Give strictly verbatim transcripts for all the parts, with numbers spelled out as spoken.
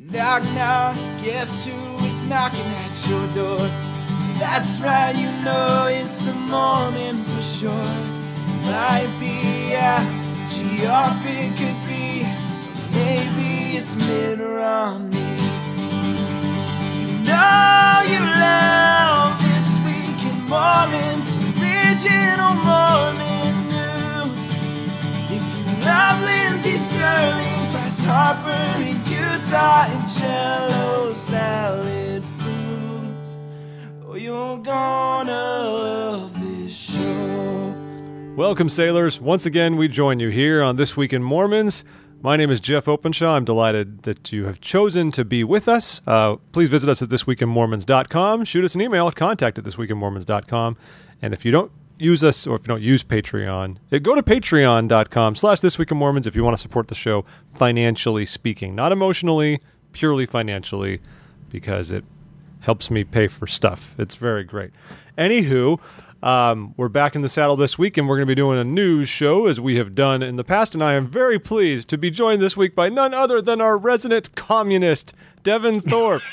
Knock, knock, guess who is knocking at your door? That's right, you know it's a morning for sure. Might be out, gee, off it could be. Maybe it's Mitt Romney. You know you love This Week in Mormons, original morning news. If you love Lindsey Sterling, Bryce Harper in Utah, and Jello salad foods, oh, you're gonna love this show. Welcome, sailors. Once again, we join you here on This Week in Mormons. My name is Jeff Openshaw. I'm delighted that you have chosen to be with us. Uh, please visit us at this week in mormons dot com. Shoot us an email at contact at this week in mormons dot com. And if you don't use us, or if you don't use Patreon, go to patreon dot com slash this week in mormons if you want to support the show financially speaking. Not emotionally, purely financially, because it helps me pay for stuff. It's very great. Anywho, Um, we're back in the saddle this week, and we're going to be doing a news show as we have done in the past, and I am very pleased to be joined this week by none other than our resident communist, Devin Thorpe.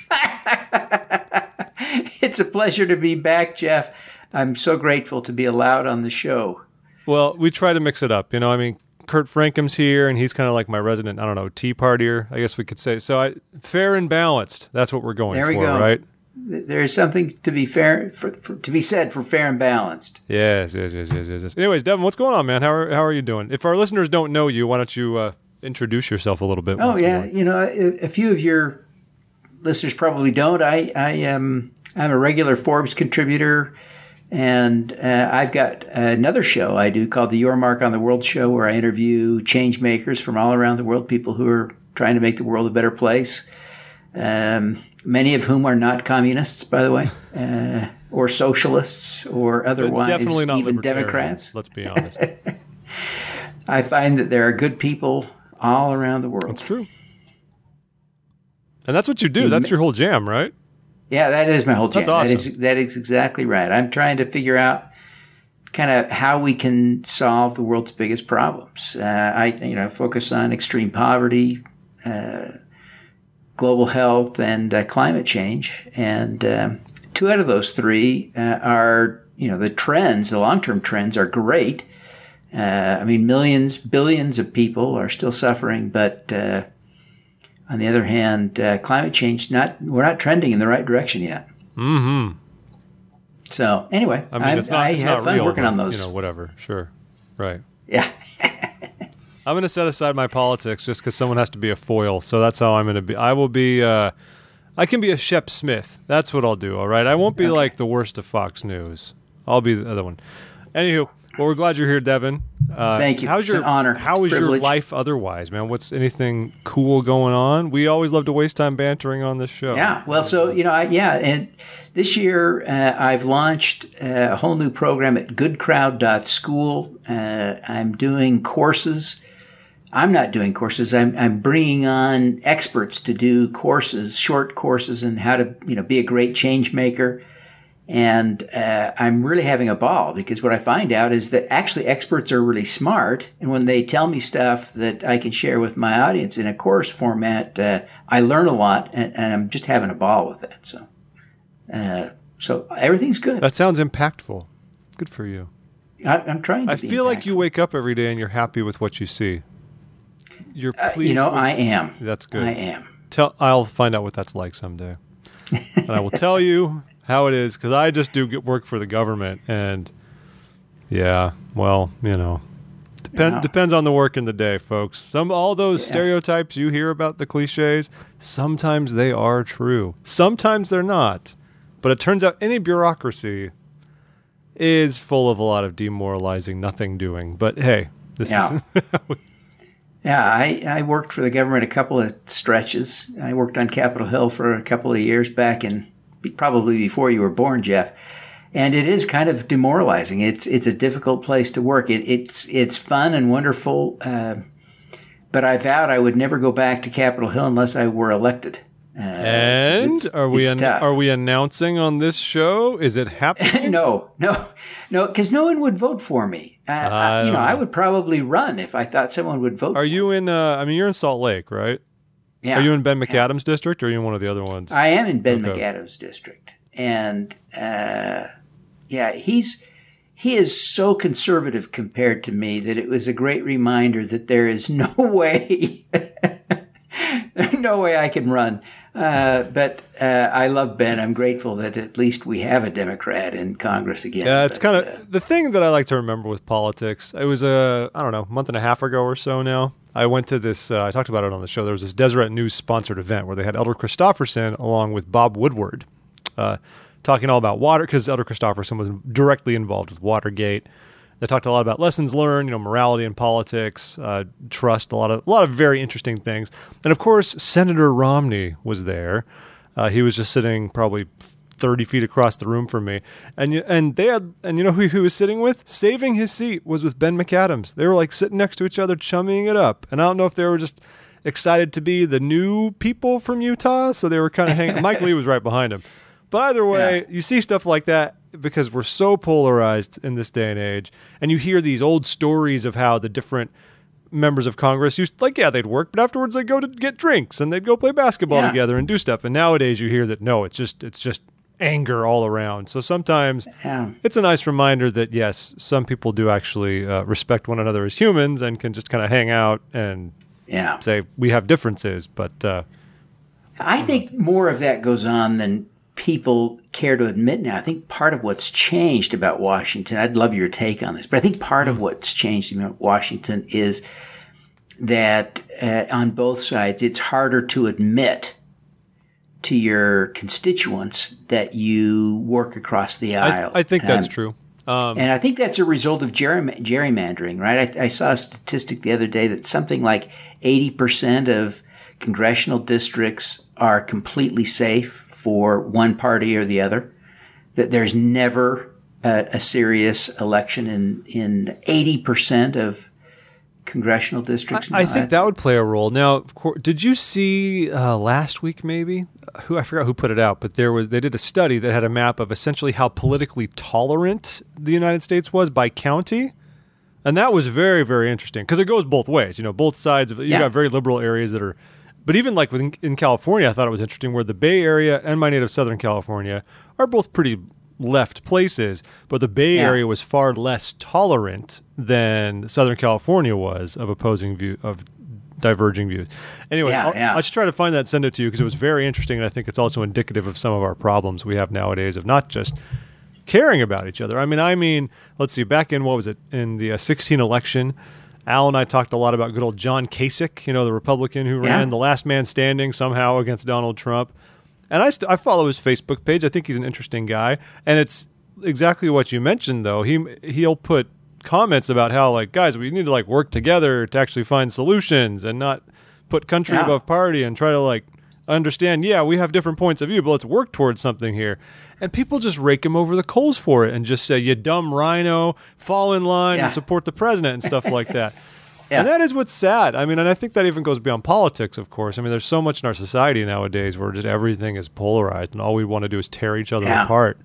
It's a pleasure to be back, Jeff. I'm so grateful to be allowed on the show. Well, we try to mix it up. You know, I mean, Kurt Frankum's here, and he's kind of like my resident, I don't know, tea partier, I guess we could say. So I, fair and balanced, that's what we're going there we for, go. right? There is something to be fair for, for to be said for fair and balanced. Yes, yes, yes, yes, yes. yes. Anyways, Devin, what's going on, man? How are how are you doing? If our listeners don't know you, why don't you uh, introduce yourself a little bit? Oh once yeah, more. you know, a, a few of your listeners probably don't. I I am I'm a regular Forbes contributor, and uh, I've got another show I do called the Your Mark on the World Show, where I interview change makers from all around the world, people who are trying to make the world a better place. Um, many of whom are not communists, by the way, uh, or socialists, or otherwise definitely not even libertarian, Democrats. Let's be honest. I find that there are good people all around the world. That's true. And that's what you do. That's your whole jam, right? Yeah, that is my whole jam. That's awesome. That is, that is exactly right. I'm trying to figure out kind of how we can solve the world's biggest problems. Uh, I, you know, focus on extreme poverty, uh, global health, and uh, climate change. And um, two out of those three uh, are, you know, the trends, the long-term trends are great. Uh, I mean, millions, billions of people are still suffering, but uh, on the other hand, uh, climate change, not we're not trending in the right direction yet. Mm-hmm. So anyway, I mean, it's not, I it's have not fun real, working but, on those. You know, whatever. Sure. Right. Yeah. I'm going to set aside my politics just because someone has to be a foil. So that's how I'm going to be. I will be, uh, I can be a Shep Smith. That's what I'll do. All right. I won't be Okay. like the worst of Fox News. I'll be the other one. Anywho, well, we're glad you're here, Devin. Uh, Thank you. How's It's your, an honor. How It's is a your privilege. life otherwise, man? What's anything cool going on? We always love to waste time bantering on this show. Yeah. Well, so, you know, I, yeah. And this year uh, I've launched uh, a whole new program at good crowd dot school. Uh, I'm doing courses. I'm not doing courses. I'm, I'm bringing on experts to do courses, short courses on how to, you know, be a great change maker. And uh, I'm really having a ball because what I find out is that actually experts are really smart. And when they tell me stuff that I can share with my audience in a course format, uh, I learn a lot, and, and I'm just having a ball with that. So, uh, so everything's good. That sounds impactful. Good for you. I, I'm trying to I be feel like you impactful. wake up every day and you're happy with what you see. You're Uh, pleased. you know, with- I am. That's good. I am. Tell, I'll find out what that's like someday. And I will tell you how it is, because I just do get work for the government. And, yeah, well, you know, depend, Yeah. depends on the work in the day, folks. Some All those Yeah. stereotypes you hear about, the cliches, sometimes they are true. Sometimes they're not. But it turns out any bureaucracy is full of a lot of demoralizing nothing doing. But, hey, this Yeah. is... Yeah, I, I worked for the government a couple of stretches. I worked on Capitol Hill for a couple of years back in probably before you were born, Jeff. And it is kind of demoralizing. It's it's a difficult place to work. It, it's it's fun and wonderful, uh, but I vowed I would never go back to Capitol Hill unless I were elected. Uh, And it's- are we it's an, tough. are we announcing on this show? Is it happening? no, no, no, because no one would vote for me. Uh, I, you know, I would probably run if I thought someone would vote. Are for you in? Uh, I mean, you're in Salt Lake, right? me. Yeah. Are you in Ben Yeah. McAdams' district, or are you in one of the other ones? I am in Ben Okay. McAdams' district, and uh, yeah, he's he is so conservative compared to me that it was a great reminder that there is no way, no way I can run. Uh, but uh, I love Ben. I'm grateful that at least we have a Democrat in Congress again. Yeah, it's But, kind of uh, the thing that I like to remember with politics. It was a, I don't know, month and a half ago or so now. I went to this, uh, I talked about it on the show. There was this Deseret News sponsored event where they had Elder Christopherson along with Bob Woodward uh, talking all about water, because Elder Christopherson was directly involved with Watergate. They talked a lot about lessons learned, you know, morality in politics, uh, trust, a lot of a lot of very interesting things. And of course, Senator Romney was there. Uh, he was just sitting probably thirty feet across the room from me, and you- and they had and you know who he was sitting with, saving his seat, was with Ben McAdams. They were like sitting next to each other, chumming it up. And I don't know if they were just excited to be the new people from Utah, so they were kind of hanging. Mike Lee was right behind him. But either way, Yeah. you see stuff like that because we're so polarized in this day and age, and you hear these old stories of how the different members of Congress used, like, yeah, they'd work, but afterwards they'd go to get drinks and they'd go play basketball Yeah. together and do stuff. And nowadays you hear that no, it's just it's just anger all around. So sometimes Yeah. it's a nice reminder that yes, some people do actually uh, respect one another as humans and can just kind of hang out and yeah. say we have differences, but uh, I think more of that goes on than people care to admit now. I think part of what's changed about Washington, I'd love your take on this, but I think part of what's changed about Washington is that uh, on both sides, it's harder to admit to your constituents that you work across the I, aisle. I think that's Um, true. Um, And I think that's a result of gerry- gerrymandering, right? I, I saw a statistic the other day that something like eighty percent of congressional districts are completely safe for one party or the other, that there's never a, a serious election in, in eighty percent of congressional districts. I, I now. think that would play a role. Now, of course, did you see uh, last week? Maybe who I forgot who put it out, but there was they did a study that had a map of essentially how politically tolerant the United States was by county, and that was very very interesting because it goes both ways. You know, both sides of you Yeah. got very liberal areas that are, but even like within, in California, I thought it was interesting where the Bay Area and my native Southern California are both pretty left places, but the Bay Yeah. Area was far less tolerant than Southern California was of opposing view of diverging views. Anyway, Yeah, I'll, yeah. I'll just try to find that, send it to you because it was very interesting, and I think it's also indicative of some of our problems we have nowadays of not just caring about each other. I mean, I mean, let's see, back in what was it in the uh, sixteen election, Al and I talked a lot about good old John Kasich, you know, the Republican who Yeah. ran the last man standing somehow against Donald Trump. And I, st- I follow his Facebook page. I think he's an interesting guy. And it's exactly what you mentioned, though. He, he'll put comments about how, like, guys, we need to, like, work together to actually find solutions and not put country Yeah. above party and try to, like, understand, yeah, we have different points of view, but let's work towards something here. And people just rake him over the coals for it and just say, you dumb rhino, fall in line Yeah. and support the president and stuff like that. Yeah. And that is what's sad. I mean, and I think that even goes beyond politics, of course. I mean, there's so much in our society nowadays where just everything is polarized and all we want to do is tear each other Yeah. apart.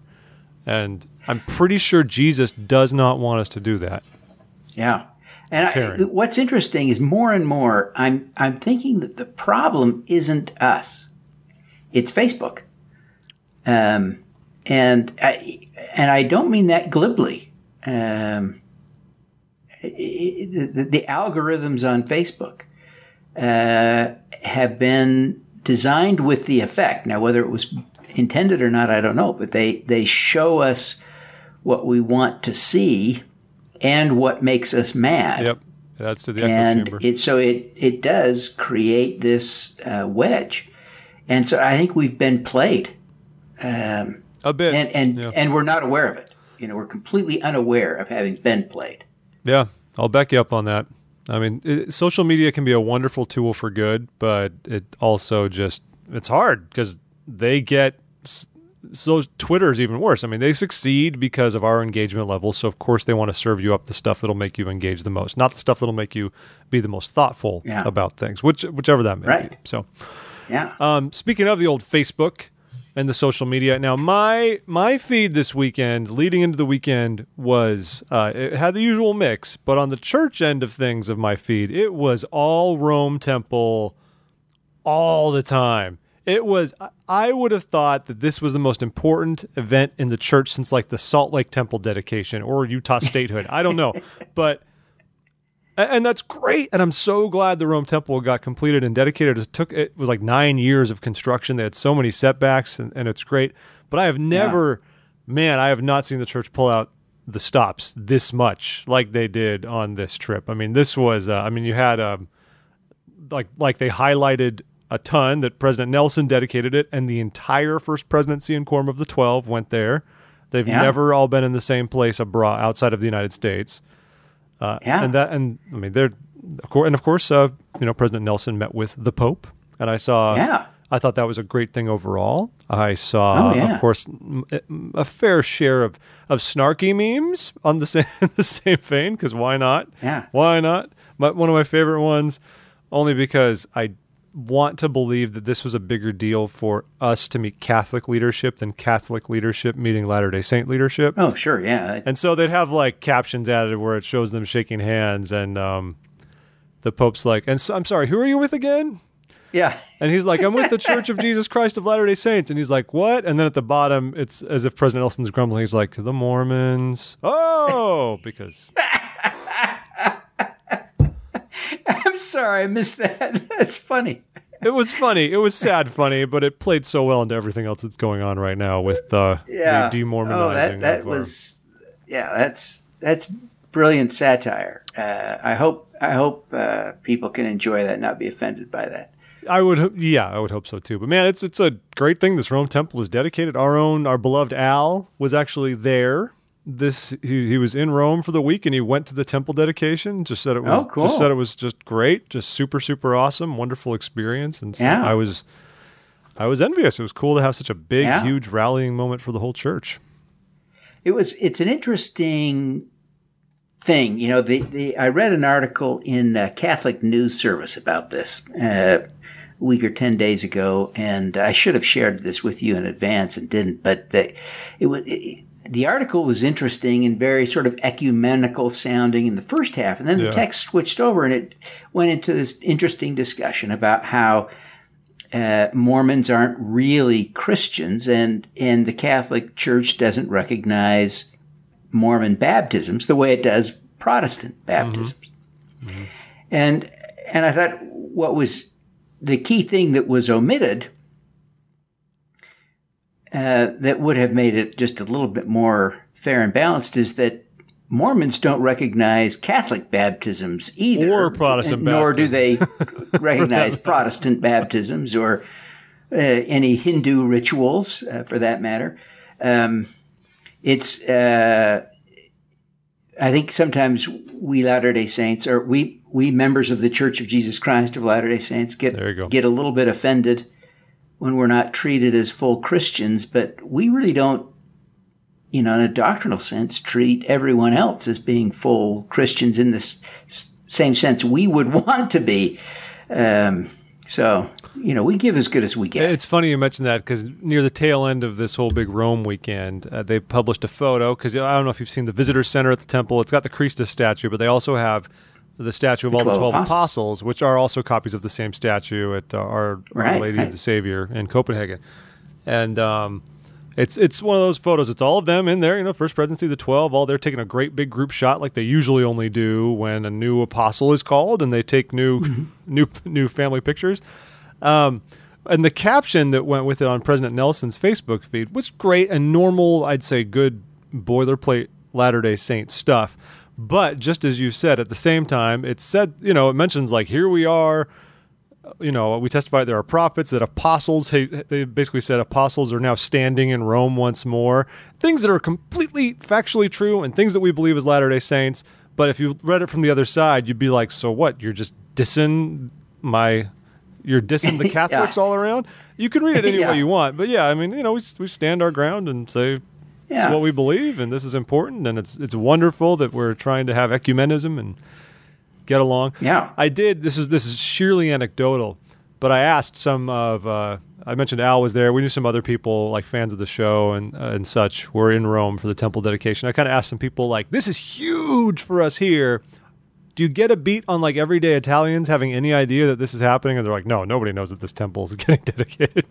And I'm pretty sure Jesus does not want us to do that. Yeah. And I, Karen. what's interesting is more and more I'm I'm thinking that the problem isn't us. It's Facebook. Um and I and I don't mean that glibly. Um the, the, the algorithms on Facebook uh, have been designed with the effect. Now, whether it was intended or not, I don't know, but they, they show us what we want to see and what makes us mad. Yep. That's to the echo And chamber. it, so it, it does create this uh, wedge. And so I think we've been played. Um, A bit. and and, yeah. and we're not aware of it. You know, we're completely unaware of having been played. Yeah, I'll back you up on that. I mean, it, social media can be a wonderful tool for good, but it also just, it's hard because they get, so Twitter's even worse. I mean, they succeed because of our engagement levels. So, of course, they want to serve you up the stuff that'll make you engage the most, not the stuff that'll make you be the most thoughtful Yeah. about things, which whichever that may Right. be. So, Yeah. um, speaking of the old Facebook and the social media, now my my feed this weekend, leading into the weekend, was uh, it had the usual mix, but on the church end of things of my feed, it was all Rome Temple all the time. It was, I would have thought that this was the most important event in the church since like the Salt Lake Temple dedication or Utah statehood. I don't know. But, and that's great. And I'm so glad the Rome Temple got completed and dedicated. It took, it was like nine years of construction. They had so many setbacks and, and it's great. But I have never, yeah. man, I have not seen the church pull out the stops this much like they did on this trip. I mean, this was, uh, I mean, you had, um, like, like they highlighted a ton that President Nelson dedicated it, and the entire First Presidency and Quorum of the Twelve went there. They've yeah. never all been in the same place abroad outside of the United States. Uh, yeah, and that, and I mean, they're of course, and of course, uh, you know, President Nelson met with the Pope, and I saw. Yeah. I thought that was a great thing overall. I saw, oh, yeah. of course, a fair share of, of snarky memes on the same the same vein. Because why not? Yeah, why not? My, one of my favorite ones, only because I want to believe that this was a bigger deal for us to meet Catholic leadership than Catholic leadership meeting Latter-day Saint leadership. Oh, sure, yeah. And so they'd have like captions added where it shows them shaking hands, and um, the Pope's like, "And so, I'm sorry, who are you with again?" Yeah. And he's like, "I'm with the Church of Jesus Christ of Latter-day Saints." And he's like, "What?" And then at the bottom, it's as if President Nelson's grumbling. He's like, "The Mormons." Oh, because... I'm sorry, I missed that. That's funny. It was funny. It was sad funny, but it played so well into everything else that's going on right now with uh, yeah. the demormonizing. Oh, that, that of was, our... yeah, that's that's brilliant satire. Uh, I hope I hope uh, people can enjoy that, and not be offended by that. I would, yeah, I would hope so too. But man, it's it's a great thing. This Rome Temple is dedicated. Our own, our beloved Al was actually there. This he, he was in Rome for the week, and he went to the temple dedication. Just said it was, oh, cool. just said it was just great, just super super awesome, wonderful experience. And so yeah. I was, I was envious. It was cool to have such a big, yeah. huge rallying moment for the whole church. It was. It's an interesting thing, you know. The the I read an article in uh, Catholic News Service about this uh, a week or ten days ago, and I should have shared this with you in advance and didn't. But the, it was. It, The article was interesting and very sort of ecumenical sounding in the first half. And then the yeah. text switched over and it went into this interesting discussion about how uh, Mormons aren't really Christians, and, and the Catholic Church doesn't recognize Mormon baptisms the way it does Protestant baptisms. Mm-hmm. Mm-hmm. And, and I thought what was the key thing that was omitted Uh, that would have made it just a little bit more fair and balanced is that Mormons don't recognize Catholic baptisms either. Or Protestant baptisms. Nor do they recognize Protestant baptisms or uh, any Hindu rituals, uh, for that matter. Um, it's, uh, I think sometimes we Latter-day Saints, or we, we members of the Church of Jesus Christ of Latter-day Saints get, there you go. get a little bit offended when we're not treated as full Christians, but we really don't, you know, in a doctrinal sense, treat everyone else as being full Christians in the s- same sense we would want to be. Um, so, you know, we give as good as we get. It's funny you mentioned that because near the tail end of this whole big Rome weekend, uh, they published a photo, because I don't know if you've seen the visitor center at the temple. It's got the Christus statue, but they also have the statue of all the twelve apostles. apostles, which are also copies of the same statue at uh, Our, right, Our Lady right. of the Savior in Copenhagen. And um, it's it's one of those photos. It's all of them in there, you know, First Presidency, the twelve, all they're taking a great big group shot like they usually only do when a new apostle is called and they take new new new family pictures. Um, and the caption that went with it on President Nelson's Facebook feed was great and normal, I'd say good boilerplate Latter-day Saint stuff. But just as you said, at the same time, it said, you know, it mentions like, here we are, you know, we testified there are prophets, that apostles, they basically said apostles are now standing in Rome once more. Things that are completely factually true and things that we believe as Latter-day Saints. But if you read it from the other side, you'd be like, so what? You're just dissing my, you're dissing the Catholics yeah. all around? You can read it any yeah. way you want. But yeah, I mean, you know, we, we stand our ground and say, Yeah. This is what we believe, and this is important, and it's it's wonderful that we're trying to have ecumenism and get along. Yeah, I did. This is this is sheerly anecdotal, but I asked some of. Uh, I mentioned Al was there. We knew some other people, like fans of the show and uh, and such, were in Rome for the temple dedication. I kind of asked some people, like, "This is huge for us here. Do do you get a beat on like everyday Italians having any idea that this is happening? And they're like, no, nobody knows that this temple is getting dedicated.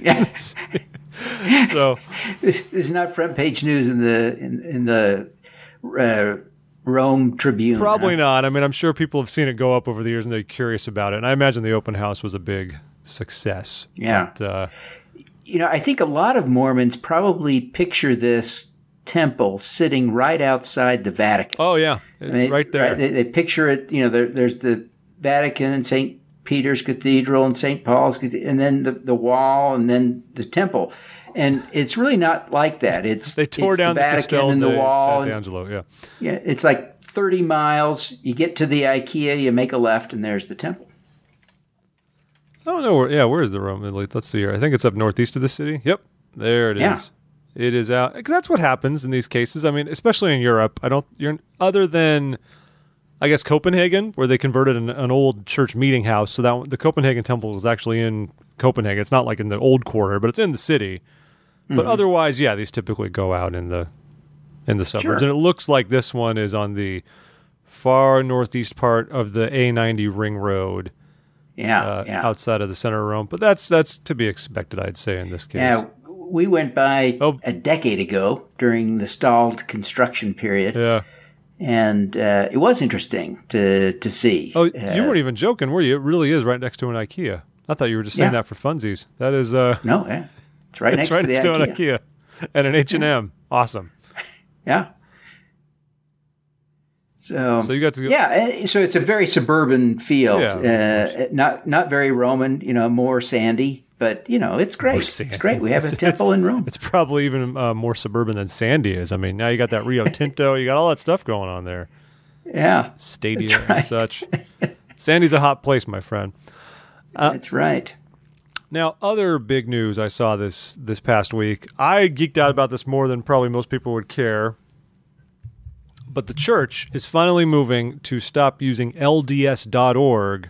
So this, this is not front page news in the in, in the uh, Rome Tribune. Probably huh? not. I mean, I'm sure people have seen it go up over the years and they're curious about it. And I imagine the open house was a big success. Yeah. But, uh, you know, I think a lot of Mormons probably picture this temple sitting right outside the Vatican. oh, yeah. It's I mean, right there. They, they picture it, you know, there, there's the Vatican and Saint Peter's Cathedral and Saint Paul's Cathedral, and then the, the wall, and then the temple. And it's really not like that. It's They tore it's down the the, Vatican Castel and the de wall. and- Sant'Angelo, yeah. yeah, it's like thirty miles. You get to the IKEA, you make a left, and there's the temple. I don't know where. Yeah, where is the Roman League? Let's see here. I think it's up northeast of the city. Yep, there it is. Yeah. It is out because that's what happens in these cases. I mean, especially in Europe. I don't. You're other than, I guess, Copenhagen, where they converted an, an old church meeting house. So that the Copenhagen Temple was actually in Copenhagen. It's not like in the old quarter, but it's in the city. But Mm-hmm. otherwise, yeah, these typically go out in the in the suburbs, Sure. and it looks like this one is on the far northeast part of the A ninety ring road. Yeah, Uh, yeah. outside of the center of Rome, but that's that's to be expected, I'd say, in this case. Yeah, we went by Oh. a decade ago during the stalled construction period, Yeah. and uh, it was interesting to to see. Oh, Uh, you weren't even joking, were you? It really is right next to an IKEA. I thought you were just saying Yeah. that for funsies. That is, uh, No, yeah. It's right it's next right to the next to IKEA. an IKEA and an H and M. Awesome. Yeah. So, So you got to go. yeah, eh, so it's a very suburban feel. Yeah, uh, not not very Roman, you know, more sandy, but you know, it's great. sandy. It's great. We have It's- a temple it's- in Rome. It's probably even uh, more suburban than Sandy is. I mean, now you got that Rio Tinto, you got all that stuff going on there, Yeah, Stadia That's and right. such. Sandy's a hot place, my friend. that's right. Now, other big news I saw this this past week. I geeked out about this more than probably most people would care. But the church is finally moving to stop using L D S dot org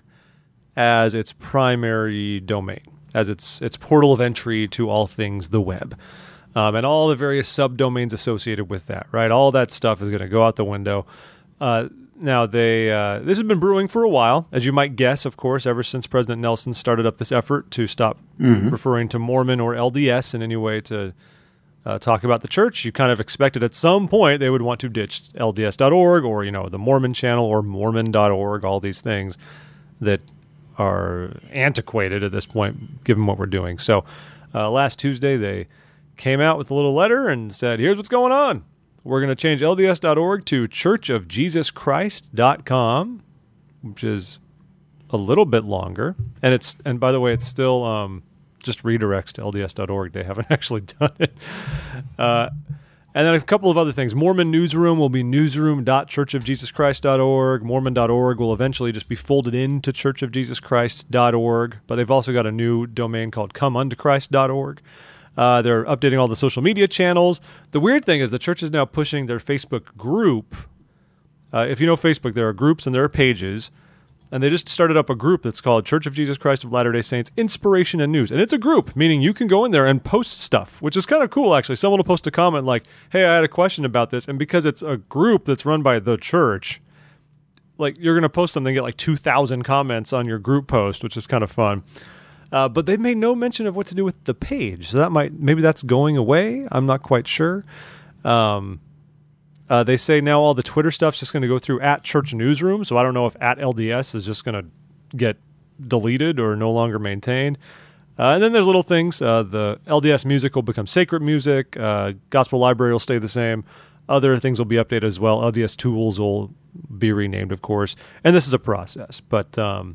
as its primary domain, as its its portal of entry to all things the web, um, and all the various subdomains associated with that. Right, all that stuff is going to go out the window. Uh, now, they uh, this has been brewing for a while, as you might guess, of course, ever since President Nelson started up this effort to stop referring to Mormon or L D S in any way to uh, talk about the church. You kind of expected at some point they would want to ditch L D S dot org or, you know, the Mormon channel or Mormon dot org, all these things that are antiquated at this point, given what we're doing. So uh, last Tuesday, they came out with a little letter and said, here's what's going on. We're going to change L D S dot org to church of jesus christ dot com, which is a little bit longer. And it's and by the way, it's still um, just redirects to L D S dot org. They haven't actually done it. Uh, and then a couple of other things. Mormon Newsroom will be newsroom dot church of jesus christ dot org. Mormon dot org will eventually just be folded into church of jesus christ dot org. But they've also got a new domain called come unto christ dot org. Uh, they're updating all the social media channels. The weird thing is the church is now pushing their Facebook group. Uh, if you know Facebook, there are groups and there are pages. And they just started up a group that's called Church of Jesus Christ of Latter-day Saints Inspiration and News. And it's a group, meaning you can go in there and post stuff, which is kind of cool, actually. Someone will post a comment like, hey, I had a question about this. And because it's a group that's run by the church, like you're going to post something and get like two thousand comments on your group post, which is kind of fun. Uh, but they've made no mention of what to do with the page. So that might, maybe that's going away. I'm not quite sure. Um, uh, they say now all the Twitter stuff's just going to go through at Church Newsroom. So I don't know if at L D S is just going to get deleted or no longer maintained. Uh, and then there's little things. Uh, the L D S music will become sacred music. Uh, Gospel Library will stay the same. Other things will be updated as well. L D S tools will be renamed, of course. And this is a process. But um,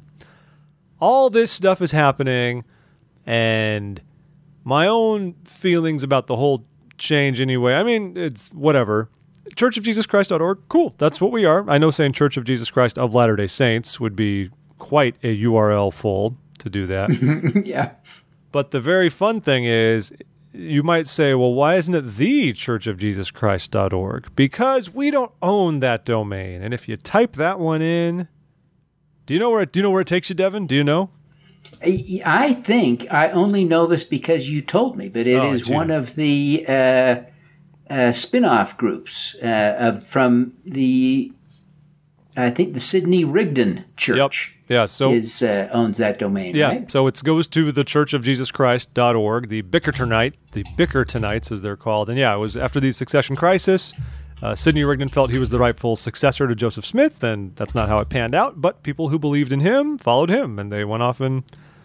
all this stuff is happening. And my own feelings about the whole change anyway. I mean, it's whatever. church of jesus christ dot org. Cool. That's what we are. I know saying Church of Jesus Christ of Latter-day Saints would be quite a U R L full to do that. Yeah. But the very fun thing is, you might say, well, why isn't it the church of jesus christ dot org? Because we don't own that domain. And if you type that one in, do you know where it, do you know where it takes you, Devin? Do you know? I I think I only know this because you told me, but it Oh, is gee. one of the uh, uh, spin-off groups uh, of, from the I think the Sidney Rigdon Church. Yep. Yeah. So is uh, owns that domain. Yeah. Right? So it goes to the Church of Jesus Christ dot org, the Bickertonite, the Bickertonites as they're called. And yeah, it was after the succession crisis. Uh, Sidney Rigdon felt he was the rightful successor to Joseph Smith, and that's not how it panned out. But people who believed in him followed him, and they went off and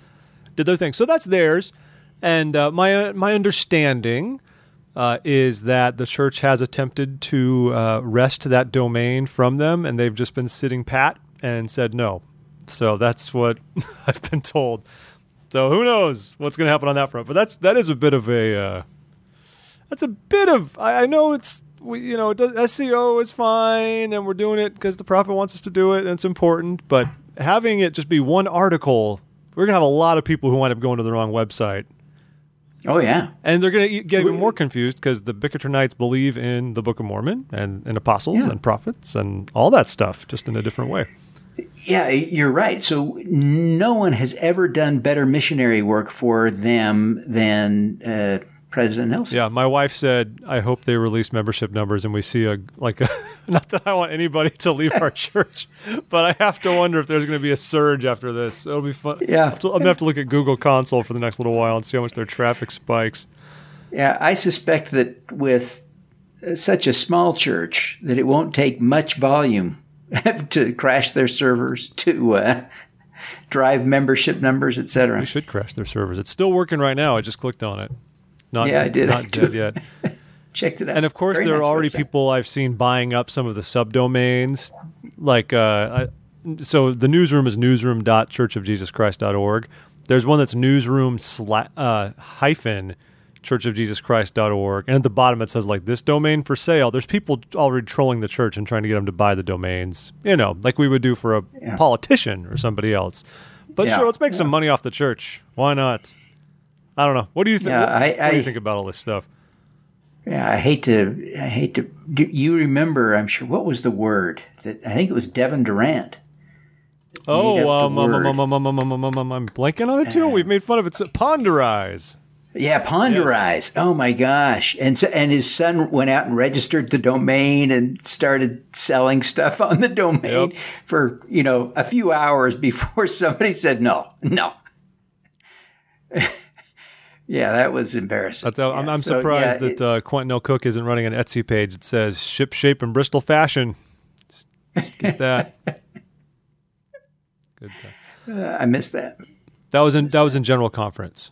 did their thing. So that's theirs. And uh, my uh, my understanding uh, is that the church has attempted to uh, wrest that domain from them, and they've just been sitting pat and said no. So that's what I've been told. So who knows what's going to happen on that front? But that's that is a bit of a uh, that's a bit of I, I know it's we you know it does, S E O is fine, and we're doing it because the prophet wants us to do it, and it's important. But having it just be one article, we're going to have a lot of people who wind up going to the wrong website. Oh, yeah. And they're going to get even more confused because the Bickertonites believe in the Book of Mormon and, and apostles yeah. and prophets and all that stuff, just in a different way. Yeah, you're right. So no one has ever done better missionary work for them than uh, President Nelson. Yeah, my wife said, I hope they release membership numbers and we see a, like, a, not that I want anybody to leave our church, but I have to wonder if there's going to be a surge after this. It'll be fun. Yeah. I'm going to have to look at Google Console for the next little while and see how much their traffic spikes. Yeah, I suspect that with such a small church that it won't take much volume to crash their servers, to uh, drive membership numbers, et cetera. We should crash their servers. It's still working right now. I just clicked on it. Not, yeah, I did. Not dead yet. Checked it out. And of course, Very there nice are already website. people I've seen buying up some of the subdomains. Like, uh, I, so the newsroom is newsroom dot church of jesus christ dot org. There's one that's newsroom sla- uh, hyphen church of jesus christ dot org. And at the bottom, it says, like, this domain for sale. There's people already trolling the church and trying to get them to buy the domains, you know, like we would do for a Yeah. politician or somebody else. But Yeah. sure, let's make some money off the church. Why not? I don't know. What do you think? Yeah, what, I- what do you I- think about all this stuff? Yeah, I hate to. I hate to. Do you remember? I'm sure. What was the word that I think it was Devin Durant? Oh, made up um, the um, word. um, um, um, um, um, um, um, um, I'm blanking on it too. We've made fun of it. So, ponderize. Yeah, Ponderize. Oh my gosh! And so, and his son went out and registered the domain and started selling stuff on the domain Yep. for you know a few hours before somebody said no, no. Yeah, that was embarrassing. That's how, I'm, Yeah, I'm so, surprised yeah, that uh, Quentin L. Cook isn't running an Etsy page that says "Ship Shape in Bristol Fashion." Just, just get that. Good time. it- uh, I missed that. That was in that was in General Conference.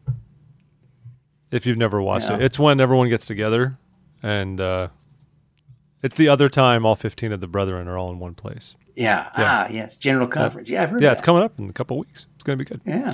If you've never watched Yeah. it, it's when everyone gets together, and uh, it's the other time all fifteen of the brethren are all in one place. Yeah. Yeah. Ah, yes. General conference. Yeah, I've heard Yeah, that. it's coming up in a couple of weeks. It's going to be good. Yeah.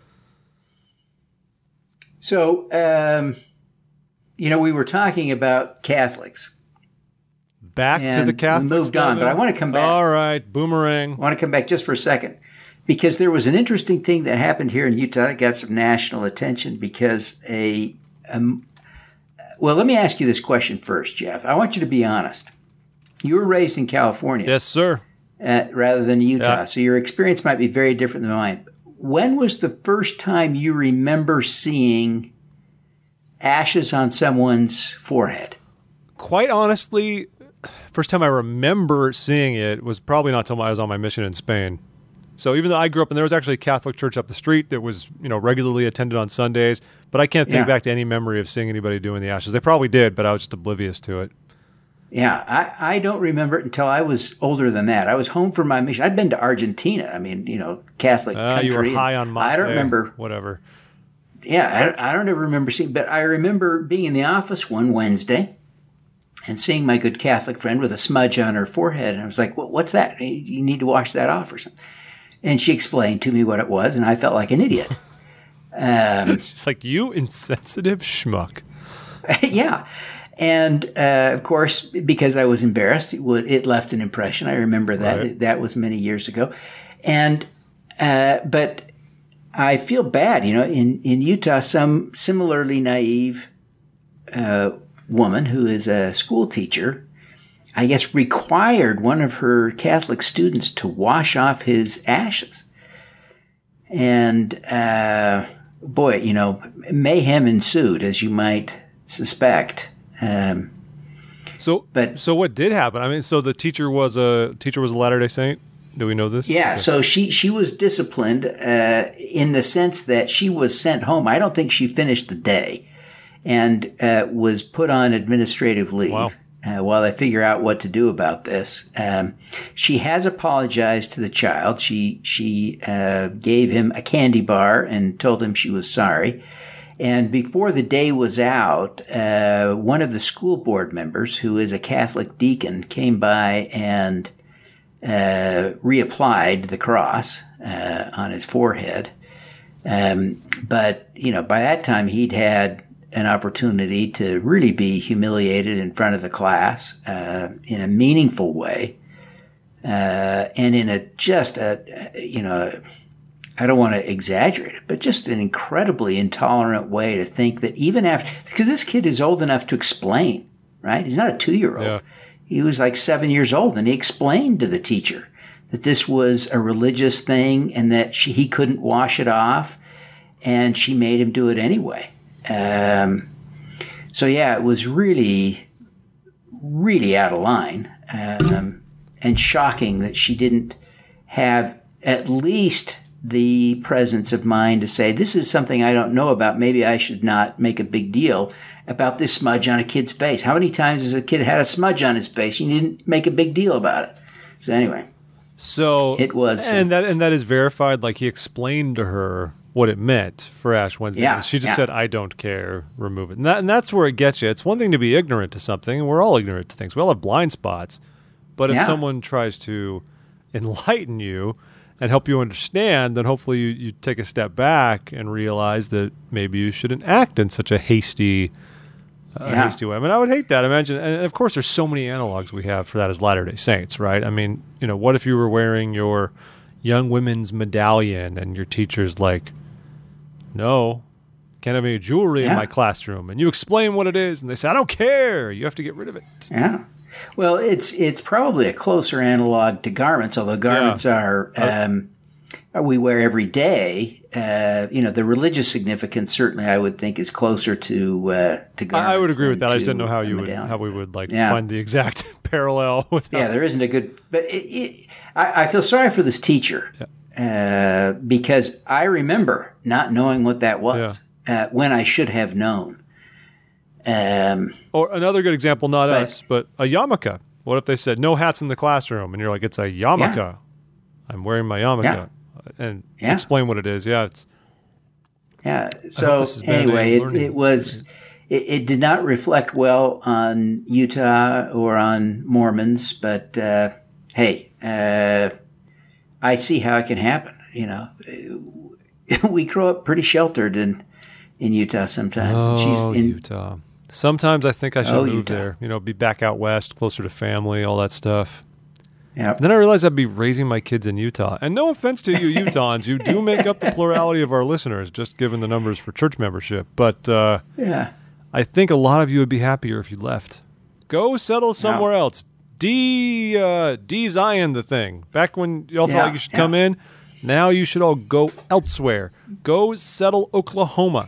So, um, you know, we were talking about Catholics. Back to And the we Catholics. moved on, Devin. but I want to come back. All right, boomerang. I want to come back just for a second because there was an interesting thing that happened here in Utah that got some national attention because a, um, well, let me ask you this question first, Jeff. I want you to be honest. You were raised in California Yes, sir. uh, rather than Utah, Yeah. so your experience might be very different than mine. When was the first time you remember seeing ashes on someone's forehead? Quite honestly, first time I remember seeing it was probably not until I was on my mission in Spain. So even though I grew up, and there was actually a Catholic church up the street that was, you know, regularly attended on Sundays, but I can't think Yeah. back to any memory of seeing anybody doing the ashes. They probably did, but I was just oblivious to it. Yeah, I, I don't remember it until I was older than that. I was home for my mission. I'd been to Argentina. I mean, you know, Catholic Uh, country. you were high on mate. I don't remember. Whatever. Yeah, I, I don't ever remember seeing, but I remember being in the office one Wednesday and seeing my good Catholic friend with a smudge on her forehead. And I was like, what, what's that? You need to wash that off or something. And she explained to me what it was, and I felt like an idiot. Um, It's like, you insensitive schmuck. yeah. And uh, of course, because I was embarrassed, it, would, it left an impression. I remember that. Right. That was many years ago. And, uh, but I feel bad, you know, in, in Utah, some similarly naive uh, woman who is a school teacher, I guess, required one of her Catholic students to wash off his ashes. And, uh, boy, you know, mayhem ensued, as you might suspect. Um, So, But so what did happen? I mean, so the teacher was a teacher was a Latter-day Saint. Do we know this? yeah, Okay. so she she was disciplined uh, in the sense that she was sent home. I don't think she finished the day, and uh, was put on administrative leave. Wow. Uh, while they figure out what to do about this. Um, she has apologized to the child. She she uh, gave him a candy bar and told him she was sorry. And before the day was out, uh, one of the school board members, who is a Catholic deacon, came by and uh, reapplied the cross uh, on his forehead. Um, but, you know, by that time he'd had an opportunity to really be humiliated in front of the class uh, in a meaningful way, uh, and in a just a you know, I don't want to exaggerate it, but just an incredibly intolerant way to think that even after, because this kid is old enough to explain, right? He's not a two-year-old. Yeah. He was like seven years old, and he explained to the teacher that this was a religious thing and that she, he couldn't wash it off, and she made him do it anyway. Um, so yeah, it was really, really out of line, um, and shocking that she didn't have at least the presence of mind to say, this is something I don't know about. Maybe I should not make a big deal about this smudge on a kid's face. How many times has a kid had a smudge on his face? You didn't make a big deal about it. So anyway, So it was, and that and that is verified. Like he explained to her what it meant for Ash Wednesday. Yeah, She just yeah. said, "I don't care. Remove it." And, that, and that's where it gets you. It's one thing to be ignorant to something, and we're all ignorant to things. We all have blind spots. But if Yeah. someone tries to enlighten you and help you understand, then hopefully you, you take a step back and realize that maybe you shouldn't act in such a hasty, uh, Yeah. hasty way. I mean, I would hate that. Imagine, and of course, there's so many analogs we have for that as Latter-day Saints, right? I mean, you know, what if you were wearing your young women's medallion and your teacher's like, no, can't have any jewelry in Yeah. my classroom. And you explain what it is, and they say, I don't care. You have to get rid of it. Yeah. Well, it's it's probably a closer analog to garments, although garments are um, we wear every day. Uh, you know, the religious significance certainly I would think is closer to uh, to garments. I, I would agree with than that. I just to didn't know how a you would medallion. how we would like Yeah. find the exact parallel with Yeah, there isn't a good. But it, it, I, I feel sorry for this teacher uh, because I remember not knowing what that was uh, when I should have known. Um, Or another good example, not But- us, but a yarmulke. What if they said no hats in the classroom, and you're like, it's a yarmulke. Yeah. I'm wearing my yarmulke, Yeah. and Yeah. explain what it is. Yeah, it's Yeah. So this has been anyway, a it, learning it was it, it did not reflect well on Utah or on Mormons, but uh, hey, uh, I see how it can happen. You know, we grow up pretty sheltered in in Utah sometimes. oh And she's in, Utah. Sometimes I think I should Oh, move Utah. there. You know, be back out west, closer to family, all that stuff. Yeah. Then I realized I'd be raising my kids in Utah. And no offense to you, Utahns, you do make up the plurality of our listeners, just given the numbers for church membership. But uh, Yeah. I think a lot of you would be happier if you left. Go settle somewhere else. De uh, de Zion the thing. Back when y'all felt Yeah, like you should yeah. come in, now you should all go elsewhere. Go settle Oklahoma.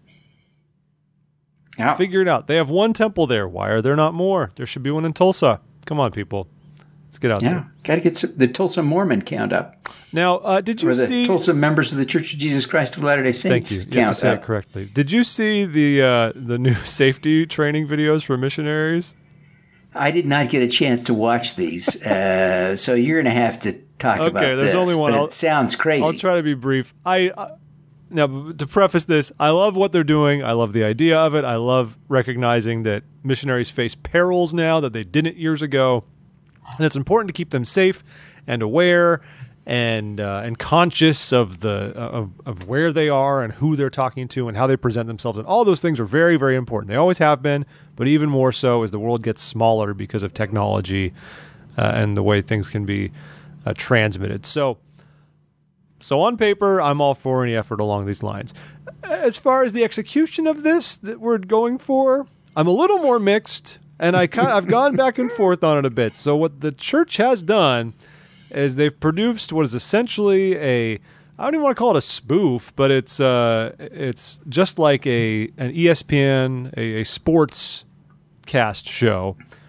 Yeah. Figure it out. They have one temple there. Why are there not more? There should be one in Tulsa. Come on, people. Let's get out Yeah. there. Got to get some, the Tulsa Mormon count up, Now, uh, did you or the see? Tulsa members of the Church of Jesus Christ of Latter Day Thank Saints you. You have to count say up. it correctly. Did you see the uh, the new safety training videos for missionaries? I did not get a chance to watch these, uh, so you're going to have to talk Okay, about there's this, only one. but I'll- it sounds crazy. I'll try to be brief. I uh, now b- to preface this, I love what they're doing. I love the idea of it. I love recognizing that missionaries face perils now that they didn't years ago, and it's important to keep them safe and aware and uh, and conscious of the of, of where they are and who they're talking to and how they present themselves. And all those things are very, very important. They always have been, but even more so as the world gets smaller because of technology uh, and the way things can be uh, transmitted. So. So on paper, I'm all for any effort along these lines. As far as the execution of this that we're going for, I'm a little more mixed, and I kind of, I've gone back and forth on it a bit. So what the church has done is they've produced what is essentially a, I don't even want to call it a spoof, but it's uh, it's just like a an E S P N, a, a sports cast show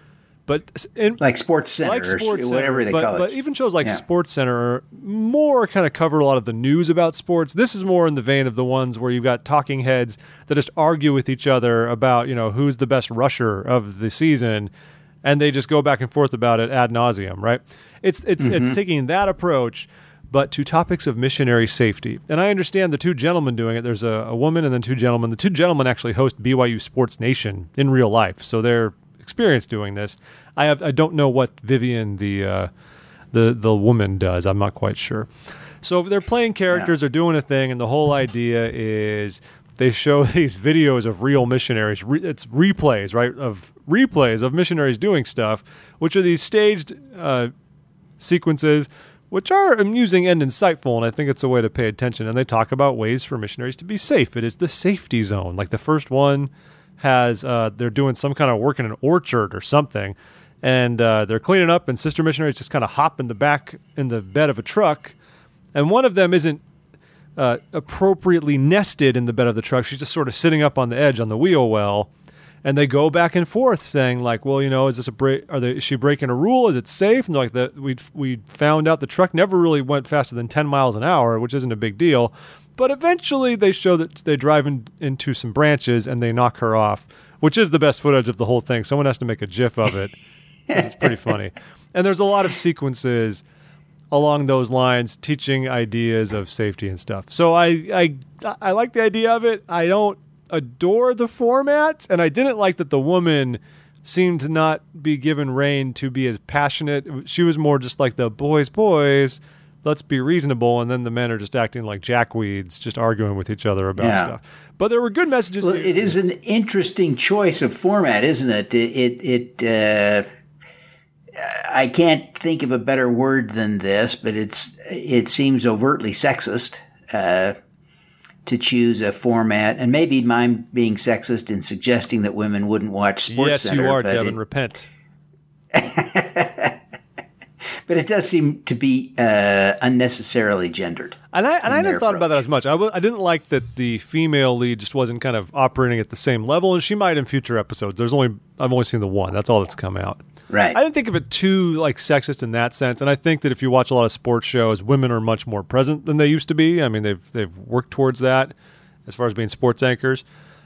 But in, like Sports Center, like Sports or whatever Center, they but, call it. But even shows like Yeah. Sports Center more kind of cover a lot of the news about sports. This is more in the vein of the ones where you've got talking heads that just argue with each other about, you know, who's the best rusher of the season, and they just go back and forth about it ad nauseum, right? It's it's mm-hmm. it's taking that approach, but to topics of missionary safety. And I understand the two gentlemen doing it. There's a, a woman and then two gentlemen. The two gentlemen actually host B Y U Sports Nation in real life, so they're experienced doing this. I have I don't know what Vivian the uh, the the woman does. I'm not quite sure. So they're playing characters, yeah. they're doing a thing, and the whole idea is they show these videos of real missionaries. Re- it's replays, right, of replays of missionaries doing stuff, which are these staged uh, sequences, which are amusing and insightful, and I think it's a way to pay attention. And they talk about ways for missionaries to be safe. It is the safety zone. Like the first one has, uh, they're doing some kind of work in an orchard or something, and uh, they're cleaning up, and sister missionaries just kind of hop in the back in the bed of a truck, and one of them isn't uh, appropriately nested in the bed of the truck. She's just sort of sitting up on the edge on the wheel well, and they go back and forth saying like, well, you know, is this a break? Are they? Is she breaking a rule? Is it safe? And like that, we we found out the truck never really went faster than ten miles an hour, which isn't a big deal. But eventually they show that they drive in, into some branches and they knock her off, which is the best footage of the whole thing. Someone has to make a GIF of it. It's pretty funny. And there's a lot of sequences along those lines teaching ideas of safety and stuff. So I, I, I like the idea of it. I don't adore the format, and I didn't like that the woman seemed to not be given rein to be as passionate. She was more just like the boys, boys, let's be reasonable, and then the men are just acting like jackweeds, just arguing with each other about yeah. stuff. But there were good messages. Well, it is an interesting choice of format, isn't it? It, it, it uh, I can't think of a better word than this, but it's it seems overtly sexist uh, to choose a format, and maybe mine being sexist in suggesting that women wouldn't watch Sports yes, Center. Yes, you are, but Devin. It, repent. But it does seem to be uh, unnecessarily gendered. And I and I hadn't thought approach. about that as much. I w- I didn't like that the female lead just wasn't kind of operating at the same level, and she might in future episodes. There's only I've only seen the one. That's all that's come out. Right. I didn't think of it too like sexist in that sense, and I think that if you watch a lot of sports shows, women are much more present than they used to be. I mean, they've they've worked towards that as far as being sports anchors.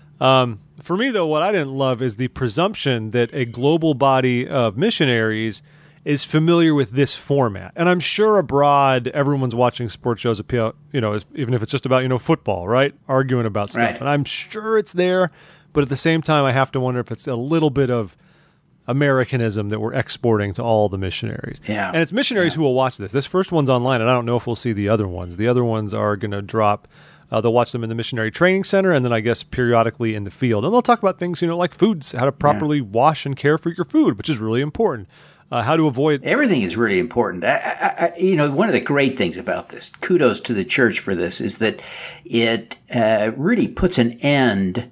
Um, for me, though, what I didn't love is the presumption that a global body of missionaries is familiar with this format. And I'm sure abroad, everyone's watching sports shows, you know, even if it's just about, you know, football, right? Arguing about stuff. Right. And I'm sure it's there, but at the same time, I have to wonder if it's a little bit of Americanism that we're exporting to all the missionaries. Yeah. And it's missionaries yeah. who will watch this. This first one's online, and I don't know if we'll see the other ones. The other ones are going to drop. Uh, they'll watch them in the missionary training center, and then I guess periodically in the field. And they'll talk about things, you know, like foods, how to properly yeah. wash and care for your food, which is really important. Uh, how to avoid everything is really important. I, I, I, you know, one of the great things about this, kudos to the church for this, is that it uh, really puts an end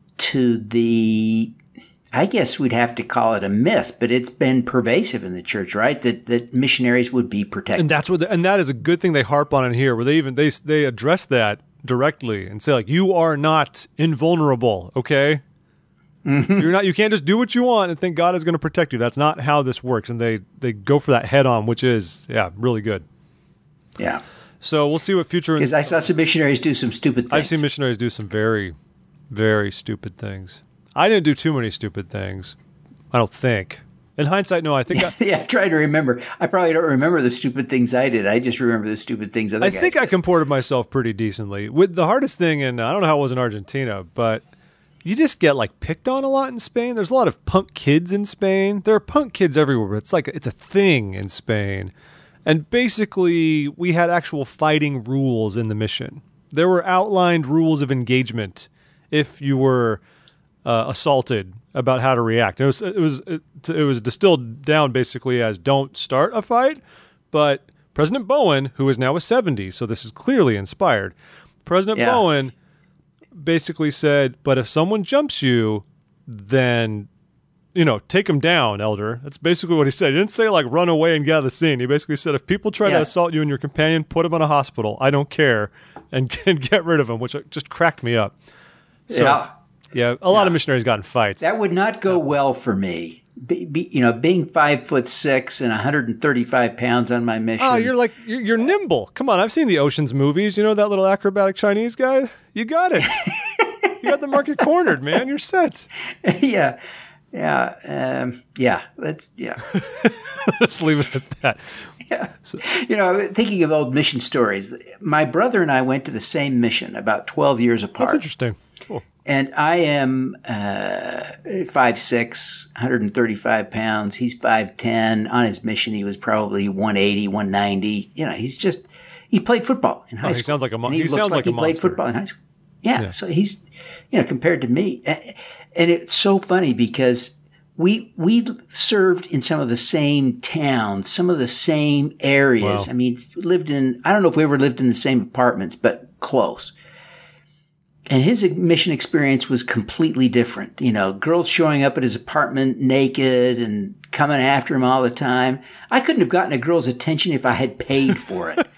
to the, I guess we'd have to call it a myth, but it's been pervasive in the church, right? That that missionaries would be protected, and that's what, the, and that is a good thing they harp on in here, where they even they they address that directly and say like, you are not invulnerable, okay? Mm-hmm. You're not. You can't just do what you want and think God is going to protect you. That's not how this works. And they, they go for that head on, which is yeah, really good. Yeah. So we'll see what future. Because I saw some missionaries do some stupid things. I've seen missionaries do some very, very stupid things. I didn't do too many stupid things. I don't think. In hindsight, no. I think. I, yeah, try to remember. I probably don't remember the stupid things I did. I just remember the stupid things other I guys think did. I comported myself pretty decently. With the hardest thing, and I don't know how it was in Argentina, but. You just get like picked on a lot in Spain. There's a lot of punk kids in Spain. There are punk kids everywhere. It's like it's a thing in Spain. And basically, we had actual fighting rules in the mission. There were outlined rules of engagement if you were uh, assaulted about how to react. It was it was it, it was distilled down basically as don't start a fight. But President Bowen, who is now a seventy, so this is clearly inspired. President yeah. Bowen basically said, but if someone jumps you, then, you know, take him down, elder. That's basically what he said. He didn't say, like, run away and get out of the scene. He basically said, if people try yeah. to assault you and your companion, put them in a hospital. I don't care. And, and get rid of them, which just cracked me up. So, yeah. Yeah, a lot yeah. of missionaries got in fights. That would not go well for me. be, be, you know, being five foot six and one hundred thirty-five pounds on my mission. Oh, you're like, you're, you're nimble. Come on. I've seen the Ocean's movies. You know that little acrobatic Chinese guy? You got it. You got the market cornered, man. You're set. yeah. Yeah. Um, yeah. Let's, yeah. Let's leave it at that. Yeah. So, you know, thinking of old mission stories, my brother and I went to the same mission about twelve years apart. That's interesting. Cool. And I am uh, five six, one hundred thirty-five pounds. He's five ten. On his mission, he was probably one eighty, one ninety. You know, he's just, he played football in high oh, school. He sounds like a, mon- he he looks sounds like, like he a played monster. football in high school. Yeah, yeah. So he's, you know, compared to me. And it's so funny because we we served in some of the same towns, some of the same areas. Wow. I mean, lived in, I don't know if we ever lived in the same apartments, but close. And his mission experience was completely different. You know, girls showing up at his apartment naked and coming after him all the time. I couldn't have gotten a girl's attention if I had paid for it.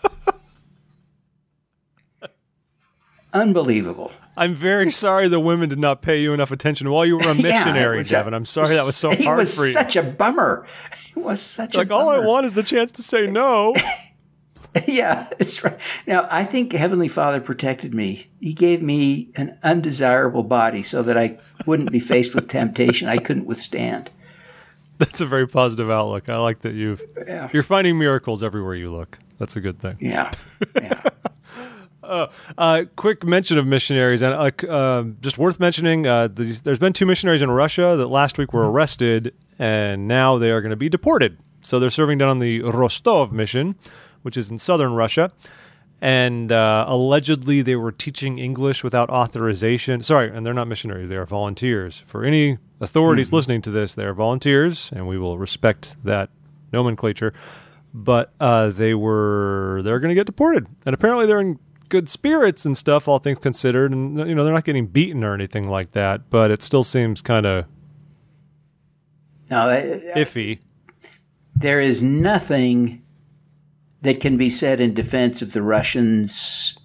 Unbelievable. I'm very sorry the women did not pay you enough attention while you were a missionary, yeah, Devin. i I'm sorry that was so it hard was for you. Such a bummer. It was such like, a bummer. all I want is the chance to say no. Yeah, it's right. Now, I think Heavenly Father protected me. He gave me an undesirable body so that I wouldn't be faced with temptation I couldn't withstand. That's a very positive outlook. I like that you've Yeah. you're finding miracles everywhere you look. That's a good thing. Yeah, yeah. Uh, uh, quick mention of missionaries, and uh, uh, just worth mentioning, uh, these, there's been two missionaries in Russia that last week were arrested, and now they are going to be deported. So they're serving down on the Rostov mission, which is in southern Russia, and uh, allegedly they were teaching English without authorization. Sorry, and they're not missionaries, they are volunteers. For any authorities mm-hmm. listening to this, they are volunteers, and we will respect that nomenclature. But uh, they were, they're going to get deported, and apparently they're in good spirits and stuff, all things considered, and you know they're not getting beaten or anything like that, but it still seems kind of no, I, iffy. There is nothing that can be said in defense of the Russians'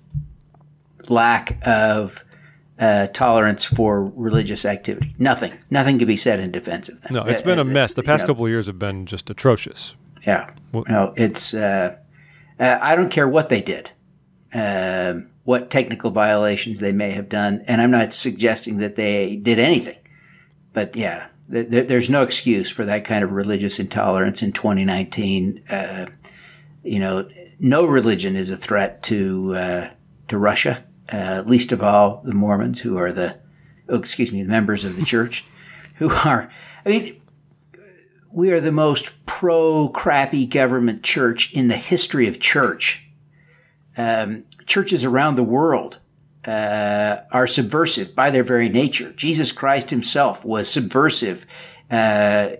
lack of uh, tolerance for religious activity. Nothing. Nothing can be said in defense of them. No, it's been a mess. The past you know, couple of years have been just atrocious. Yeah. No, it's. Uh, uh, I don't care what they did. Um, what technical violations they may have done. And I'm not suggesting that they did anything. But yeah, th- th- there's no excuse for that kind of religious intolerance in twenty nineteen. Uh, you know, no religion is a threat to uh, to Russia, uh, least of all the Mormons, who are the, oh, excuse me, the members of the church, who are, I mean, we are the most pro-crappy government church in the history of church. Um, churches around the world uh, are subversive by their very nature. Jesus Christ himself was subversive, uh,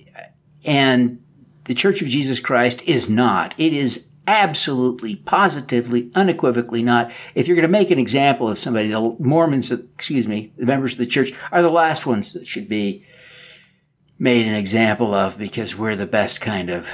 and the Church of Jesus Christ is not. It is absolutely, positively, unequivocally not. If you're going to make an example of somebody, the Mormons, excuse me, the members of the church are the last ones that should be made an example of, because we're the best kind of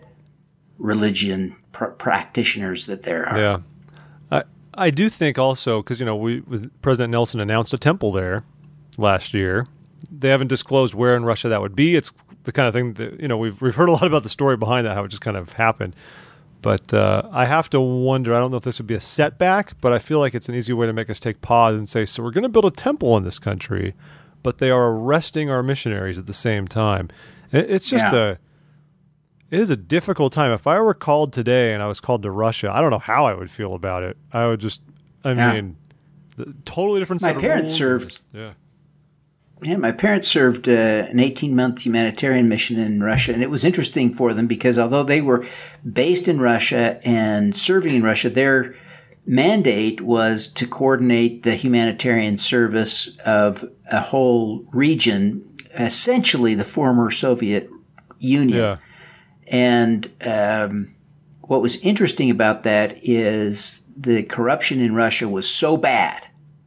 religion pr- practitioners that there are. Yeah. I I do think also, because, you know, we with President Nelson announced a temple there last year. They haven't disclosed where in Russia that would be. It's the kind of thing that, you know, we've we've heard a lot about the story behind that, how it just kind of happened. But uh, I have to wonder, I don't know if this would be a setback, but I feel like it's an easy way to make us take pause and say, so we're going to build a temple in this country, but they are arresting our missionaries at the same time. It, it's just yeah. a... It is a difficult time. If I were called today and I was called to Russia, I don't know how I would feel about it. I would just, I yeah. mean, the, totally different My set of parents rules. served. Yeah. Yeah, my parents served uh, an eighteen-month humanitarian mission in Russia, and it was interesting for them because although they were based in Russia and serving in Russia, their mandate was to coordinate the humanitarian service of a whole region, essentially the former Soviet Union. Yeah. And um, what was interesting about that is the corruption in Russia was so bad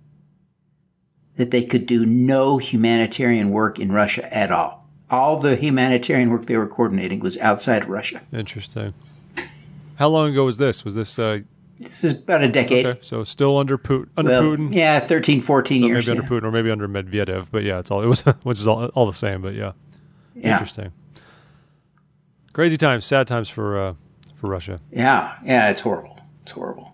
that they could do no humanitarian work in Russia at all. All the humanitarian work they were coordinating was outside of Russia. Interesting. How long ago was this? Was this... Uh, this is about a decade. okay, so still under, Putin, under well, Putin? Yeah, thirteen, fourteen so years. maybe yeah. under Putin or maybe under Medvedev, but yeah, it's all, it was, which is all, all the same, but yeah. Yeah. Interesting. Crazy times, sad times for uh, for Russia. Yeah, yeah, it's horrible. It's horrible.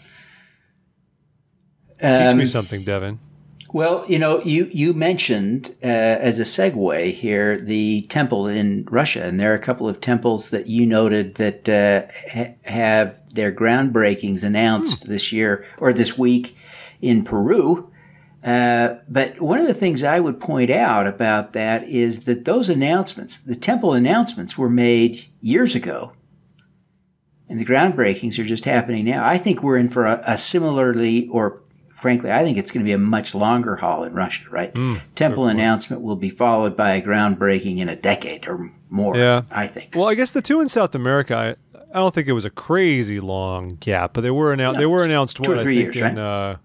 Teach Um, me something, Devin. Well, you know, you you mentioned uh, as a segue here the temple in Russia, and there are a couple of temples that you noted that uh, ha- have their groundbreakings announced hmm. this year or this week in Peru. Uh, but one of the things I would point out about that is that those announcements, the temple announcements, were made years ago, and the groundbreakings are just happening now. I think we're in for a, a similarly, or frankly, I think it's going to be a much longer haul in Russia, right? Mm, temple announcement will be followed by a groundbreaking in a decade or more, yeah. I think. Well, I guess the two in South America, I, I don't think it was a crazy long gap, but they were, annou- no, they were announced two what, or three I think years, in, right? Uh,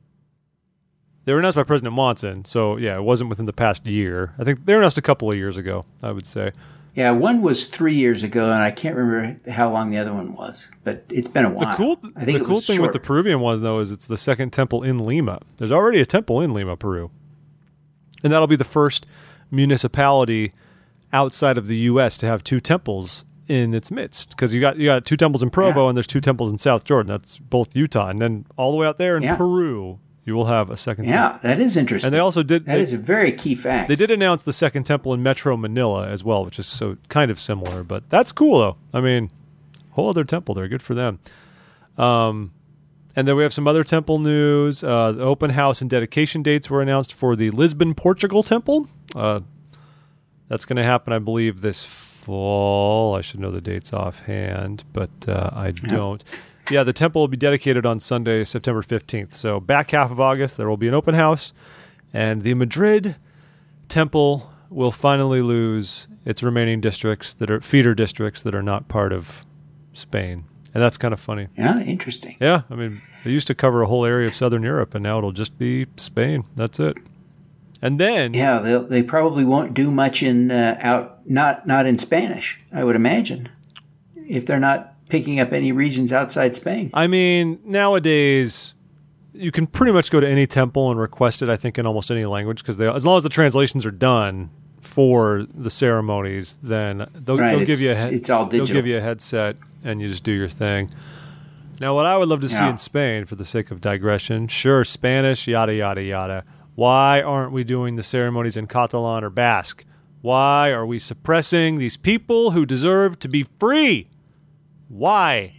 They were announced by President Monson, so yeah, it wasn't within the past year. I think they were announced a couple of years ago, I would say. Yeah, one was three years ago, and I can't remember how long the other one was, but it's been a while. The cool, I think the it cool was thing short. with the Peruvian ones, though, is it's the second temple in Lima. There's already a temple in Lima, Peru. And that'll be the first municipality outside of the U S to have two temples in its midst, because you got you got two temples in Provo, yeah. and there's two temples in South Jordan. That's both Utah, and then all the way out there in yeah. Peru, you will have a second yeah, temple. Yeah, that is interesting. And they also did... That they, is a very key fact. They did announce the second temple in Metro Manila as well, which is so kind of similar. But that's cool, though. I mean, whole other temple there. Good for them. Um, and then we have some other temple news. Uh, the open house and dedication dates were announced for the Lisbon, Portugal temple. Uh, that's going to happen, I believe, this fall. I should know the dates offhand, but uh, I yeah. don't. Yeah, the temple will be dedicated on Sunday, September fifteenth. So back half of August, there will be an open house, and the Madrid temple will finally lose its remaining districts that are feeder districts that are not part of Spain. And that's kind of funny. Yeah, interesting. Yeah, I mean, they used to cover a whole area of Southern Europe, and now it'll just be Spain. That's it. And then... Yeah, they they probably won't do much in uh, out not not in Spanish, I would imagine, if they're not picking up any regions outside Spain. I mean, nowadays, you can pretty much go to any temple and request it, I think, in almost any language, because as long as the translations are done for the ceremonies, then they'll, right, they'll give you a he- it's all digital. They'll give you a headset, and you just do your thing. Now, what I would love to see yeah. in Spain, for the sake of digression, sure, Spanish, yada, yada, yada. Why aren't we doing the ceremonies in Catalan or Basque? Why are we suppressing these people who deserve to be free? Why?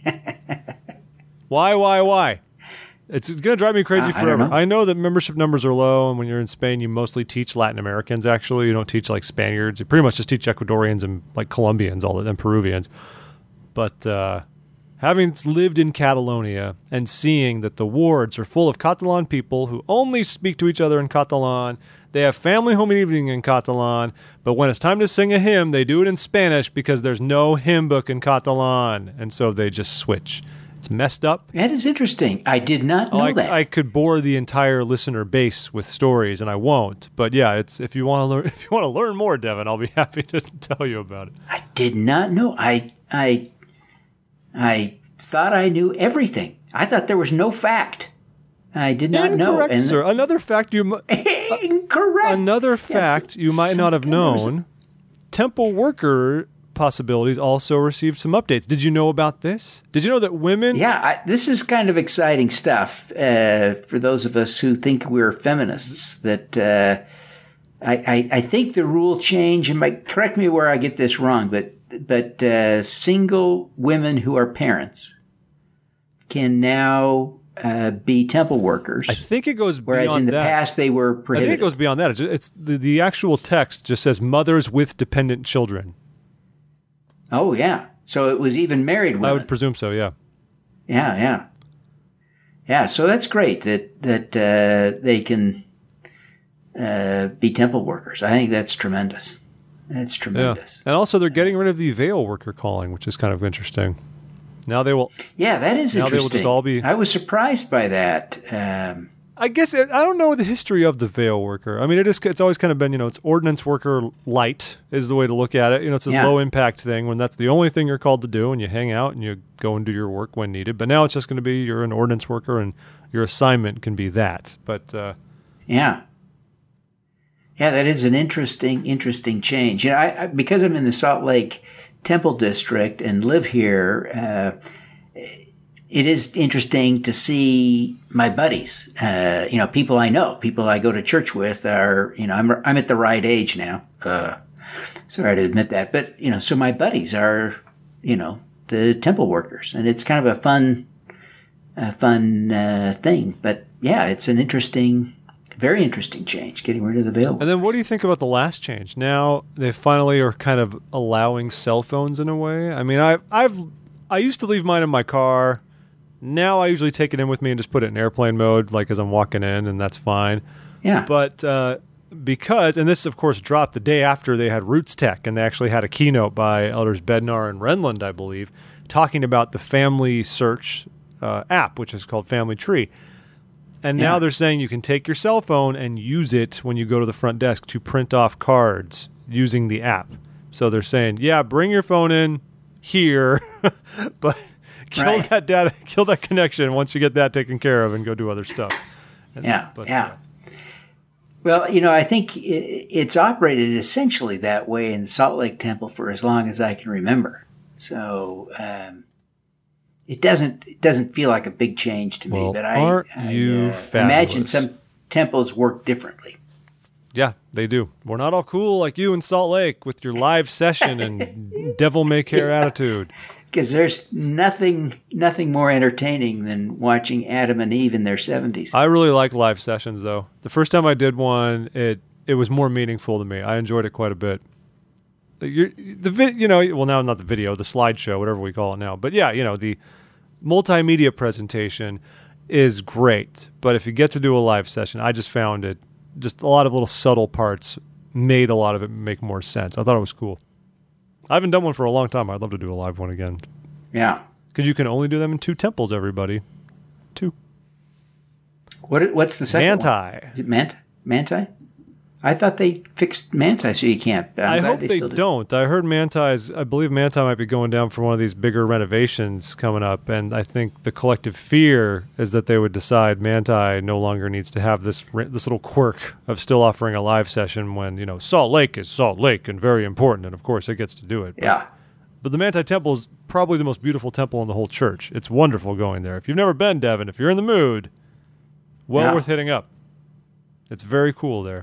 why, why, why? It's going to drive me crazy uh, forever. I, I know that membership numbers are low, and when you're in Spain, you mostly teach Latin Americans, actually. You don't teach, like, Spaniards. You pretty much just teach Ecuadorians and, like, Colombians, all of them, Peruvians. But uh, having lived in Catalonia and seeing that the wards are full of Catalan people who only speak to each other in Catalan, they have family home evening in Catalan, but when it's time to sing a hymn, they do it in Spanish because there's no hymn book in Catalan, and so they just switch. It's messed up. That is interesting. I did not know oh, I, that. I could bore the entire listener base with stories, and I won't. But yeah, it's if you want to learn, if you want to learn more, Devin, I'll be happy to tell you about it. I did not know. I I I thought I knew everything. I thought there was no fact. I did not Incorrect, know. Incorrect, sir. Another fact you might... Incorrect. Another fact yes, you might not have known. Temple worker possibilities also received some updates. Did you know about this? Did you know that women... Yeah, I, this is kind of exciting stuff uh, for those of us who think we're feminists. That uh, I, I, I think the rule change, and might correct me where I get this wrong, but but uh, single women who are parents can now uh, be temple workers. I think it goes beyond that. Whereas in the that. past they were prohibited. I think it goes beyond that. It's, it's the, the actual text just says mothers with dependent children. Oh, yeah. So it was even married women. I would presume so, yeah. Yeah, yeah. Yeah, so that's great that, that uh, they can uh, be temple workers. I think that's tremendous. That's tremendous. Yeah. And also they're getting rid of the veil worker calling, which is kind of interesting. Now they will... Yeah, that is now interesting. They will just all be... I was surprised by that. Um, I guess, I don't know the history of the veil worker. I mean, it is, it's always kind of been, you know, it's ordnance worker light is the way to look at it. You know, it's this yeah. low impact thing when that's the only thing you're called to do and you hang out and you go and do your work when needed. But now it's just going to be you're an ordnance worker and your assignment can be that. But, uh, yeah. Yeah, that is an interesting, interesting change. You know, I, I, because I'm in the Salt Lake Temple District and live here, uh, it is interesting to see my buddies. Uh, you know, people I know, people I go to church with are, you know, I'm I'm at the right age now. Uh, sorry to admit that, but you know, so my buddies are, you know, the temple workers, and it's kind of a fun, a fun uh, thing. But yeah, it's an interesting, very interesting change, getting rid of the veil. And then what do you think about the last change? Now they finally are kind of allowing cell phones in a way. I mean, I I've I used to leave mine in my car. Now I usually take it in with me and just put it in airplane mode, like as I'm walking in, and that's fine. Yeah. But uh, because, and this of course dropped the day after they had Roots Tech, and they actually had a keynote by Elders Bednar and Renlund, I believe, talking about the Family Search uh, app, which is called Family Tree. And now Yeah. they're saying you can take your cell phone and use it when you go to the front desk to print off cards using the app. So they're saying, yeah, bring your phone in here, but kill Right. that data, kill that connection once you get that taken care of, and go do other stuff. And, Yeah, but, yeah. uh, Well, you know, I think i- it's operated essentially that way in the Salt Lake Temple for as long as I can remember. So um, it doesn't it doesn't feel like a big change to me. Well, but I, aren't I you uh, imagine fabulous? some temples work differently. yeah, they do. We're not all cool like you in Salt Lake with your live session and devil may care attitude. Because there's nothing nothing more entertaining than watching Adam and Eve in their seventies. I really like live sessions, though. The first time I did one, it it was more meaningful to me. I enjoyed it quite a bit. You're, the vi- you know, well now not the video, the slideshow, whatever we call it now. But yeah, you know, the multimedia presentation is great. But if you get to do a live session, I just found it just a lot of little subtle parts made a lot of it make more sense. I thought it was cool. I haven't done one for a long time. I'd love to do a live one again. Yeah. Because you can only do them in two temples, everybody. Two. What what's the second one? Manti. Is it Manti? Manti? I thought they fixed Manti, so you can't. But I'm I glad hope they, still do. don't. I heard Manti's, I believe Manti might be going down for one of these bigger renovations coming up, and I think the collective fear is that they would decide Manti no longer needs to have this ra- this little quirk of still offering a live session when, you know, Salt Lake is Salt Lake and very important, and of course it gets to do it. But, Yeah. but the Manti Temple is probably the most beautiful temple in the whole church. It's wonderful going there. If you've never been, Devin, if you're in the mood, well Yeah. worth hitting up. It's very cool there.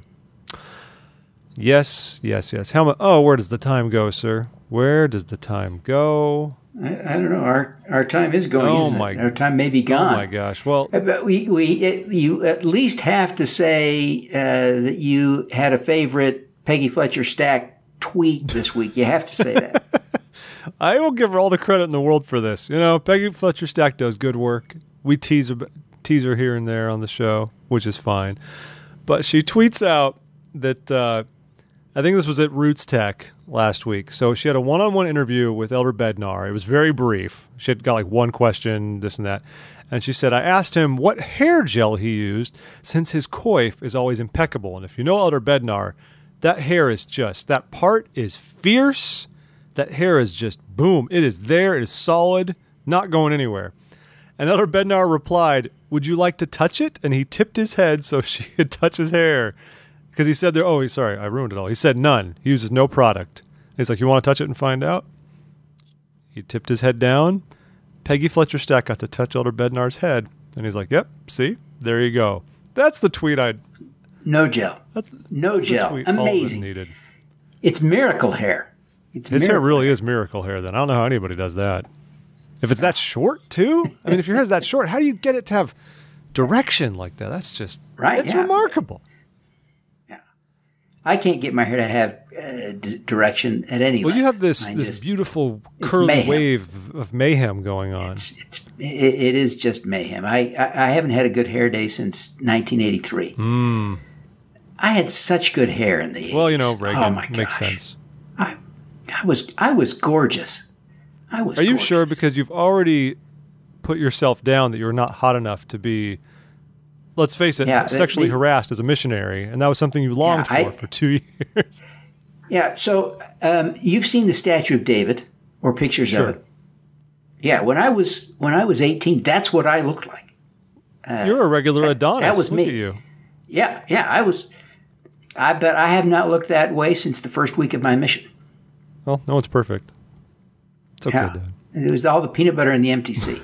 Yes, yes, yes. How much? Oh, where does the time go, sir? Where does the time go? I, I don't know. Our our time is going. Oh, isn't my- it? Our time may be gone. Oh my gosh! Well, Uh, But we, we it, you at least have to say uh, that you had a favorite Peggy Fletcher Stack tweet this week. You have to say that. I will give her all the credit in the world for this. You know, Peggy Fletcher Stack does good work. We tease her, tease her here and there on the show, which is fine. But she tweets out that uh, I think this was at Roots Tech last week. So she had a one-on-one interview with Elder Bednar. It was very brief. She had got like one question, this and that. And she said, I asked him what hair gel he used since his coif is always impeccable. And if you know Elder Bednar, that hair is just, that part is fierce. That hair is just, boom, it is there. It is solid, not going anywhere. And Elder Bednar replied, would you like to touch it? And he tipped his head so she could touch his hair. Because he said there, oh, he's sorry, I ruined it all. He said none. He uses no product. He's like, you want to touch it and find out? He tipped his head down. Peggy Fletcher Stack got to touch Elder Bednar's head. And he's like, yep, see? There you go. That's the tweet I'd... No gel. That's, No that's the gel. tweet all that was Amazing. needed. It's miracle hair. It's His hair miracle really is miracle hair then. I don't know how anybody does that. If it's that short too? I mean, if your hair's that short, how do you get it to have direction like that? That's just, Right, it's yeah. remarkable. I can't get my hair to have uh, d- direction at any Well, level. you have this Mine this just- beautiful it's curly mayhem. wave of mayhem going on. It's, it's, it, it is just mayhem. I, I, I haven't had a good hair day since nineteen eighty-three. Mm. I had such good hair in the eighties. Well, you know, Reagan Oh my makes gosh. sense. I, I was I was gorgeous. I was. Are you gorgeous. sure? Because you've already put yourself down that you're not hot enough to be, let's face it, Yeah, the- sexually the- harassed as a missionary, and that was something you longed Yeah, I- for for two years. Yeah. So um, you've seen the Statue of David or pictures Sure. of it. Yeah. When I was when I was eighteen, that's what I looked like. You're a regular Adonis. that was Look me. at you. Yeah. Yeah. I was. I bet I have not looked that way since the first week of my mission. Well, no one's perfect. It's okay, Yeah. Dad. It was all the peanut butter and the M T C.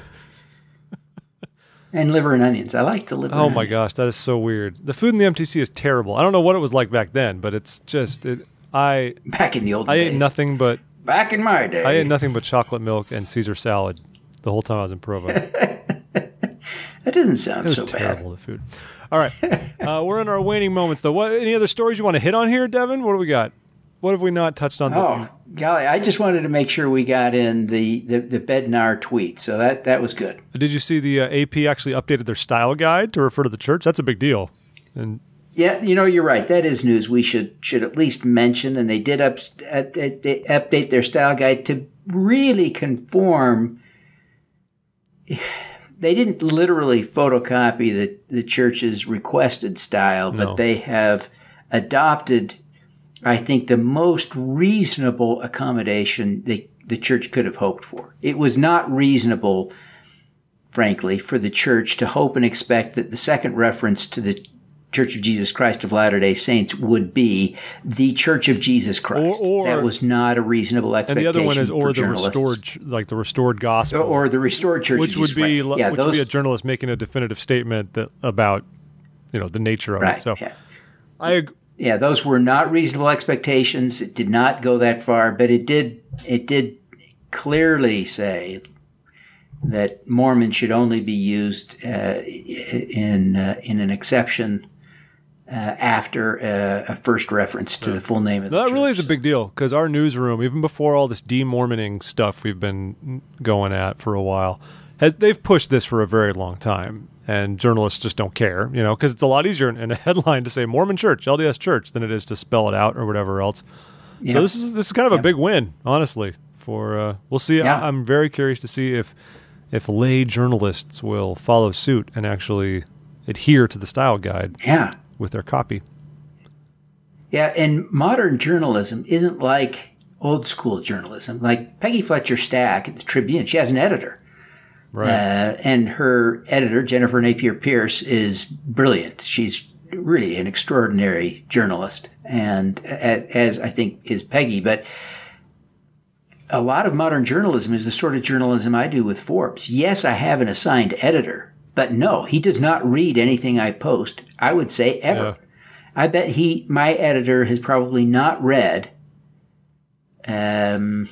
And liver and onions. I like the liver Oh and my onions. gosh, that is so weird. The food in the M T C is terrible. I don't know what it was like back then, but it's just it. I Back in the old I days. ate nothing but Back in my day. I ate nothing but chocolate milk and Caesar salad the whole time I was in Provo. It That doesn't sound was so terrible, the food. All right, uh, we're in our waning moments though. What? Any other stories you want to hit on here, Devin? What do we got? What have we not touched on? bad. Oh, golly. I just wanted to make sure we got in the, the, the Bednar tweet. So that, that was good. Did you see the uh, A P actually updated their style guide to refer to the church? That's a big deal. And Yeah, you know, you're right. That is news we should should at least mention. And they did up, up, they update their style guide to really conform. They didn't literally photocopy the, the church's requested style, but No. they have adopted, I think, the most reasonable accommodation the, the church could have hoped for. It was not reasonable, frankly, for the church to hope and expect that the second reference to the Church of Jesus Christ of Latter-day Saints would be the Church of Jesus Christ. Or- or- that was not a reasonable and expectation. the other one is for or the journalists. restored, ch- like the restored gospel, or, or the restored Church which of would Jesus be Christ. Yeah, which those, would be a journalist making a definitive statement that about you know the nature of right, it. So yeah. I ag- Yeah, those were not reasonable expectations. It did not go that far, but it did it did clearly say that Mormon should only be used uh, in uh, in an exception uh, after uh, a first reference to the full name of the that church. really is a big deal because our newsroom, even before all this de-Mormoning stuff we've been going at for a while, has they've pushed this for a very long time. And journalists just don't care, you know, because it's a lot easier in, in a headline to say Mormon Church, L D S Church, than it is to spell it out or whatever else. Yeah. So this is this is kind of a Yep. big win, honestly. For uh, we'll see. Yeah. I, I'm very curious to see if if lay journalists will follow suit and actually adhere to the style guide Yeah. with their copy. Yeah, and modern journalism isn't like old school journalism. Like Peggy Fletcher Stack at the Tribune, she has an editor. Right. Uh, and her editor, Jennifer Napier Pierce, is brilliant. She's really an extraordinary journalist, and a- as I think is Peggy. But a lot of modern journalism is the sort of journalism I do with Forbes. Yes, I have an assigned editor, but no, he does not read anything I post, I would say, ever. Yeah. I bet he, my editor, has probably not read um,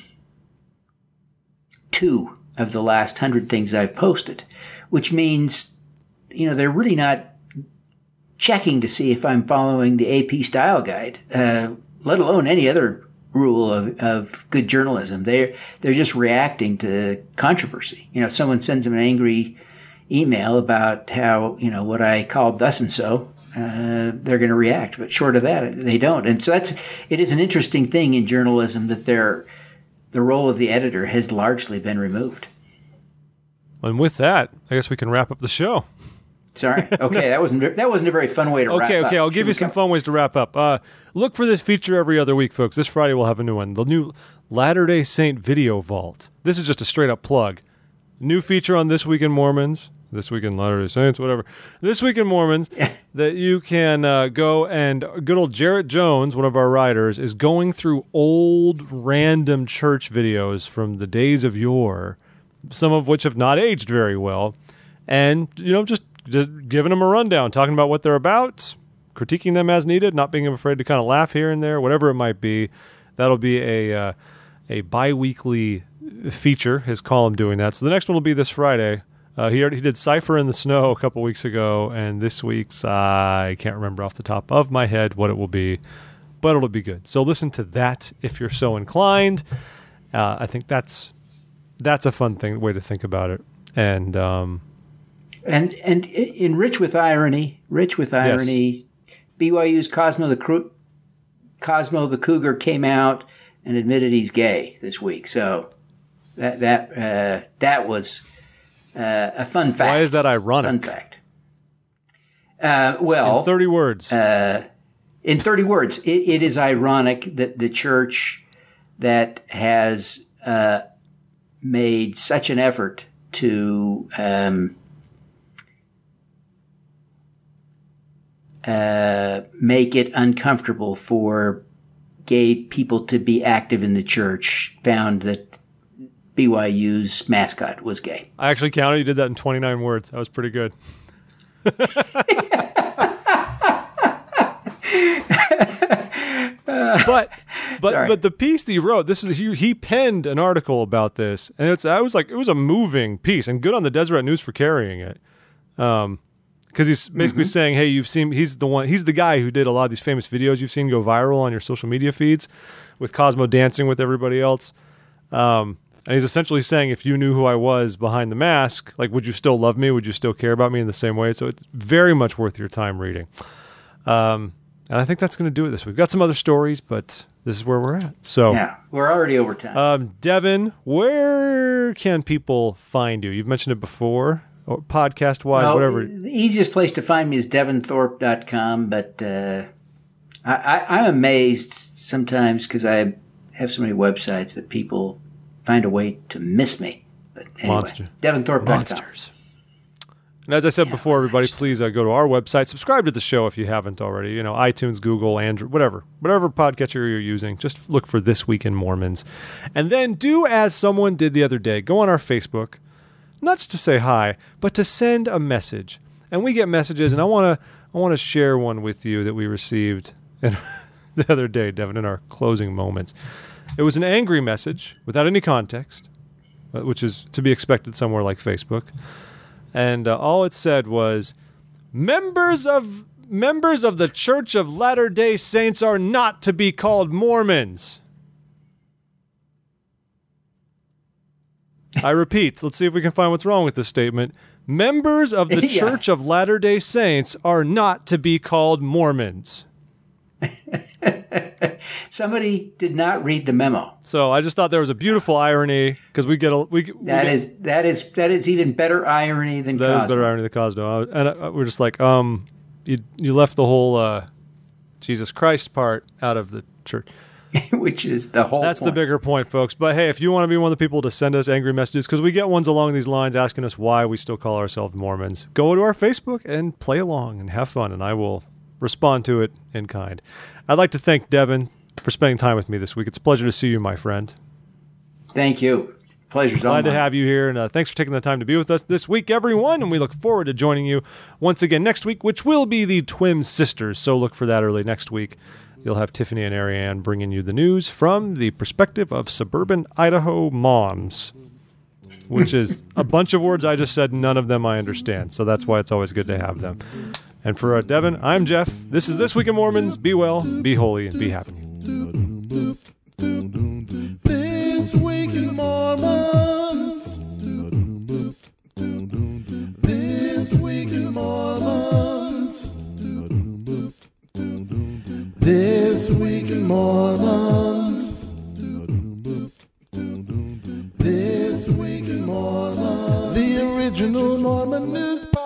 two of the last hundred things I've posted, which means, you know, they're really not checking to see if I'm following the A P style guide, uh, let alone any other rule of, of good journalism. They're, they're just reacting to controversy. You know, if someone sends them an angry email about how, you know, what I called thus and so, uh, they're going to react. But short of that, they don't. And so that's, it is an interesting thing in journalism that they're, the role of the editor has largely been removed. And with that, I guess we can wrap up the show. Sorry. Okay, that wasn't that wasn't a very fun way to wrap Okay, up. okay, I'll Should give we you some come- fun ways to wrap up. Uh, look for this feature every other week, folks. This Friday we'll have a new one. The new Latter-day Saint Video Vault. This is just a straight-up plug. New feature on This Week in Mormons, This Week in Latter-day Saints, whatever. This Week in Mormons, that you can uh, go and good old Jarrett Jones, one of our writers, is going through old random church videos from the days of yore, some of which have not aged very well, and, you know, just just giving them a rundown, talking about what they're about, critiquing them as needed, not being afraid to kind of laugh here and there, whatever it might be. That'll be a uh, a bi-weekly feature, his column doing that. So the next one will be this Friday. Uh, he already he did Cypher in the Snow a couple weeks ago, and this week's, uh, I can't remember off the top of my head what it will be, but it'll be good. So listen to that if you're so inclined. Uh, I think that's that's a fun thing way to think about it. And um, And and in rich with irony, rich with irony, B Y U's Cosmo the Cru- Cosmo the Cougar came out and admitted he's gay this week. So that that uh, that was uh, a fun fact. why is that Fun ironic? fact. Uh, well, In thirty words. in thirty words, it, it is ironic that the church that has uh, made such an effort to um, uh, make it uncomfortable for gay people to be active in the church found that B Y U's mascot was gay. I actually counted. You did that in twenty-nine words. That was pretty good. but but Sorry. but the piece that he wrote, this is he, he penned an article about this, and it's I was like it was a moving piece, and good on the Deseret News for carrying it, um, because he's basically mm-hmm. saying, hey, you've seen he's the one he's the guy who did a lot of these famous videos you've seen go viral on your social media feeds, with Cosmo dancing with everybody else, um, and he's essentially saying if you knew who I was behind the mask, like would you still love me? Would you still care about me in the same way? So it's very much worth your time reading. Um, And I think that's going to do it this week. We've got some other stories, but this is where we're at. So yeah, we're already over time. Um, Devin, where can people find you? You've mentioned it before, or podcast-wise, well, whatever. The easiest place to find me is devin thorpe dot com, but uh, I, I, I'm amazed sometimes because I have so many websites that people find a way to miss me. But anyway, Monster. devin thorpe dot com. Monsters. And as I said Yeah, before, everybody, please uh, go to our website. Subscribe to the show if you haven't already. You know, iTunes, Google, Android, whatever. Whatever podcatcher you're using, just look for This Week in Mormons. And then do as someone did the other day. Go on our Facebook, not just to say hi, but to send a message. And we get messages, and I want to I want to share one with you that we received in, the other day, Devin, in our closing moments. It was an angry message without any context, which is to be expected somewhere like Facebook. And uh, all it said was, members of members of the Church of Latter-day Saints are not to be called Mormons. I repeat, let's see if we can find what's wrong with this statement. Members of the Yeah. Church of Latter-day Saints are not to be called Mormons. Somebody did not read the memo. So I just thought there was a beautiful irony because we get a we we That get, is that is that is even better irony than that Cosmo. is better irony than Cosmo. And uh, we're just like, um, you you left the whole uh, Jesus Christ part out of the church. Which is the whole That's point. the bigger point, folks. But hey, if you want to be one of the people to send us angry messages, because we get ones along these lines asking us why we still call ourselves Mormons, go to our Facebook and play along and have fun, and I will respond to it in kind. I'd like to thank Devin for spending time with me this week. It's a pleasure to see you, my friend. Thank you. Pleasure's all Glad to mine. have you here, and uh, thanks for taking the time to be with us this week, everyone, and we look forward to joining you once again next week, which will be the Twin Sisters, so look for that early next week. You'll have Tiffany and Ariane bringing you the news from the perspective of suburban Idaho moms, which is a bunch of words I just said, none of them I understand, so that's why it's always good to have them. And for uh, Devin, I'm Jeff. This is This Week in Mormons. Be well, be holy, and be happy. This Week in Mormons. This Week in Mormons. This Week in Mormons. This Week in Mormons. The original Mormon news podcast.